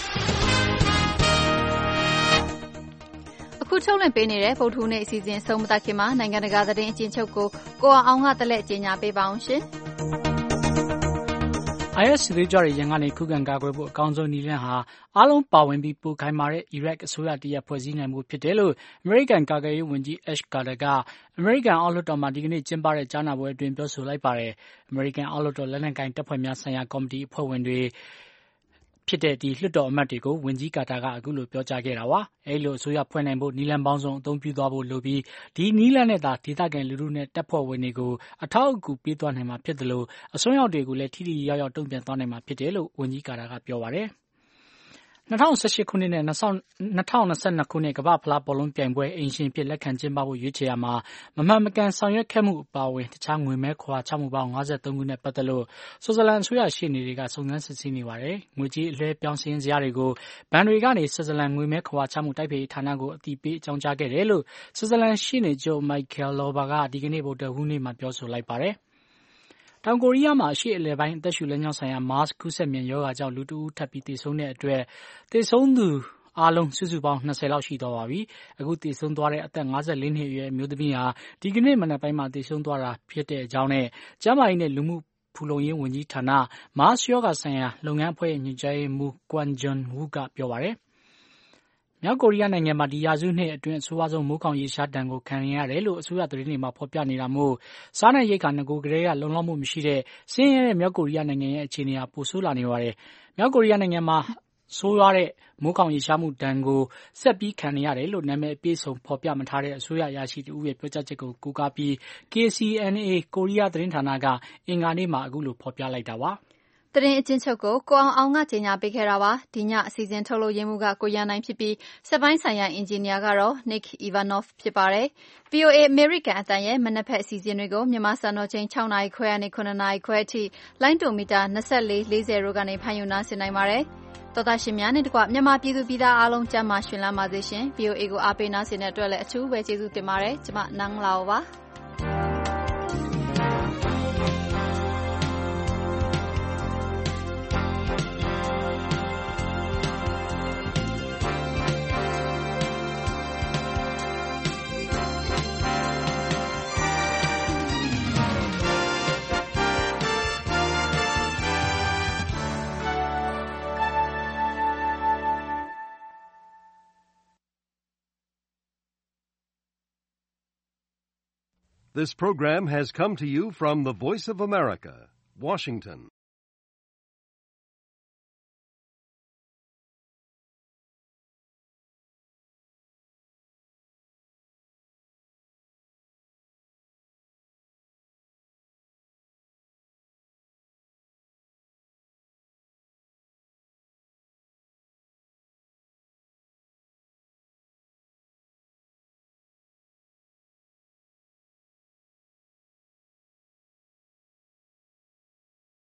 ။အခုထုတ်လွှင့်ပေးနေတဲ့ဗုဒ္ဓဟူးနေ့အစီအစဉ်ဆုံးမသခင်မှာနိုင်ငံတကာသတင်းအကျဉ်းချုပ်ကိုအောင်ကတလက်ကြေညာပေးပါအောင်ရှင်။ IS စစ်သွေးကြွတွေရန်ကနေခုခံကာကွယ်ဖို့အကောင်းဆုံးနည်းလမ်းဟာအားလုံးပါဝင်ပြီးပိုခိုင်မာတဲ့အီရတ်အစိုးရတရပ်ဖွဲ့စည်းနိုင်ဖို့ဖြစ်တယ်လို့အမေရိကန်ကာကွယ်ရေးဝန်ကြီး Ash Carter ကအမေရိကန်အောက်လွှတ်တော်မှာဒီကနေ့ကျင်းပတဲ့ကြားနာပွဲအတွင်းပြောဆိုလိုက်ပါတယ်။အမေရိကန်အောက်လွှတ်တော်လက်နက်ကိုင်တပ်ဖွဲ့များဆိုင်ရာကော်မတီအဖွဲ့ဝင်တွေဖြစ်တဲ့ဒီလွှတ်တော်အမတ်တွေကိုဝန်ကြီးကာတာကအခုလိုပြောကြားခဲ့တာပါ။အဲဒီလိုအစိုးရဖွဲ့နိုင်ဖို့နည်းလမ်းပေါင်းစုံအသုံးပြုသွားဖို့လိုပြီးဒီနည်းလမ်းနဲ့သာဒေသခံလူထုနဲ့တပ်ဖွဲ့ဝင်တွေကိုအထောက်အကူပေးသွားနိုင်မှာဖြစ်တယ်လို့အစွန်းရောက်တွေကိုလည်းထိထိရောက်ရောက်တုံ့ပြန်သွားနိုင်မှာဖြစ်တယ်လို့ဝန်ကြီးကာတာကပြောပါတယ်။2018ခုနှစ်နဲ့2022ခုနှစ်ကမ္ဘာ့ဖလားဘောလုံးပြိုင်ပွဲအိမ်ရှင်ဖြစ်လက်ခံကျင်းပဖို့ရွေးချယ်ရမှာမမှန်မကန်ဆောင်ရွက်ခဲ့မှုအပါအဝင်တခြားငွေမဲခွာချမှုပေါင်း53ခုနဲ့ပတ်သက်လို့ဆွစ်ဇာလန်အစိုးရရှေ့နေတွေကစုံစမ်းစစ်ဆေးနေပါတယ်။ငွေကြေးအလွှဲပြောင်းစည်းရင်းစရာတွေကိုဘဏ်တွေကနေဆွစ်ဇာလန်ငွေမဲခွာချမှုတိုက်ဖျက်ရေးဌာနကိုအသိပေးအကြောင်းကြားခဲ့တယ်လို့ဆွစ်ဇာလန်ရှေ့နေချုပ် Michael Lober ကဒီကနေ့ဗုဒ္ဓဟူးနေ့မှာပြောဆိုလိုက်ပါတယ်။တောင်ကိုရီးယားမှာအရှေ့အလယ်ပိုင်းအသက်ရှူလမ်းကြောင်းဆိုင်ရာ MARS ကူးစက်မြန်ရောဂါကြောင့်လူတဦးထပ်ပြီးသေဆုံးတဲ့အတွက်သေဆုံးသူအားလုံးစုစုပေါင်း20လောက်ရှိသွားပါပြီ။အခုသေဆုံးသွားတဲ့အသက်54နှစ်အရွယ်အမျိုးသမီးဟာဒီကနေ့မနက်ပိုင်းမှာသေဆုံးသွားတာဖြစ်တဲ့အကြောင်းနဲ့ကျန်းမာရေးနဲ့လူမှုဖူလုံရေးဝန်ကြီးဌာန MARS ရောဂါဆိုင်ရာလုပ်ငန်းအဖွဲ့ရဲ့ညွှန်ကြားရေးမှူး Kwon Jong-woo ကပြောပါတယ်။မြောက်ကိုရီးယားနိုင်ငံမှာဒီရာစုနှစ်အတွင်းအဆိုးအဆုံးမိုးခေါင်ရေရှားဒဏ်ကိုခံရရတယ်လို့အစိုးရသတင်းတွေမှာဖော်ပြနေတာမို့စားနပ်ရိက္ခာငကိုကလေးကလုံလောက်မှုမရှိတဲ့ဆင်းရဲတဲ့မြောက်ကိုရီးယားနိုင်ငံရဲ့အခြေအနေဟာပိုဆိုးလာနေပါတယ်။မြောက်ကိုရီးယားနိုင်ငံမှာဆိုးရွားတဲ့မိုးခေါင်ရေရှားမှုဒဏ်ကိုဆက်ပြီးခံနေရတယ်လို့နာမည်အပြည့်စုံဖော်ပြမထားတဲ့အစိုးရအရာရှိတဦးရဲ့ပြောကြားချက်ကိုကိုးကားပြီး KCNA ကိုရီးယားသတင်းဌာနကအင်္ဂါနေ့မှာအခုလိုဖော်ပြလိုက်တာပါ။သတင်းအချင်းချုပ်ကိုကိုအောင်ကကြေညာပေးခဲ့တာပါဒီညအစီအစဉ်ထုတ်လို့ရင်းမှုကကိုရန်နိုင်ဖြစ်ပြီးစက်ပိုင်းဆိုင်ရာအင်ဂျင်နီယာကတော့ Nick Ivanov ဖြစ်ပါတယ် VOA American အတန်ရဲ့မနက်ဖက်အစီအစဉ်တွေကိုမြန်မာစံတော်ချိန်6နာရီခွဲကနေ9နာရီခွဲအထိလိုင်းတူမီတာ24 40တို့ကနေဖမ်းယူနာဆင်နိုင်ပါတယ်တော်သားရှင်များနဲ့တကွမြန်မာပြည်သူပြည်သားအားလုံးကျန်းမာရှင်လန်းပါစေရှင် VOA ကိုအားပေးနာဆင်တဲ့အတွက်လည်းအထူးပဲကျေးဇူးတင်ပါတယ်ကျွန်မနန်းလာပါ This program has come to you from the Voice of America, Washington.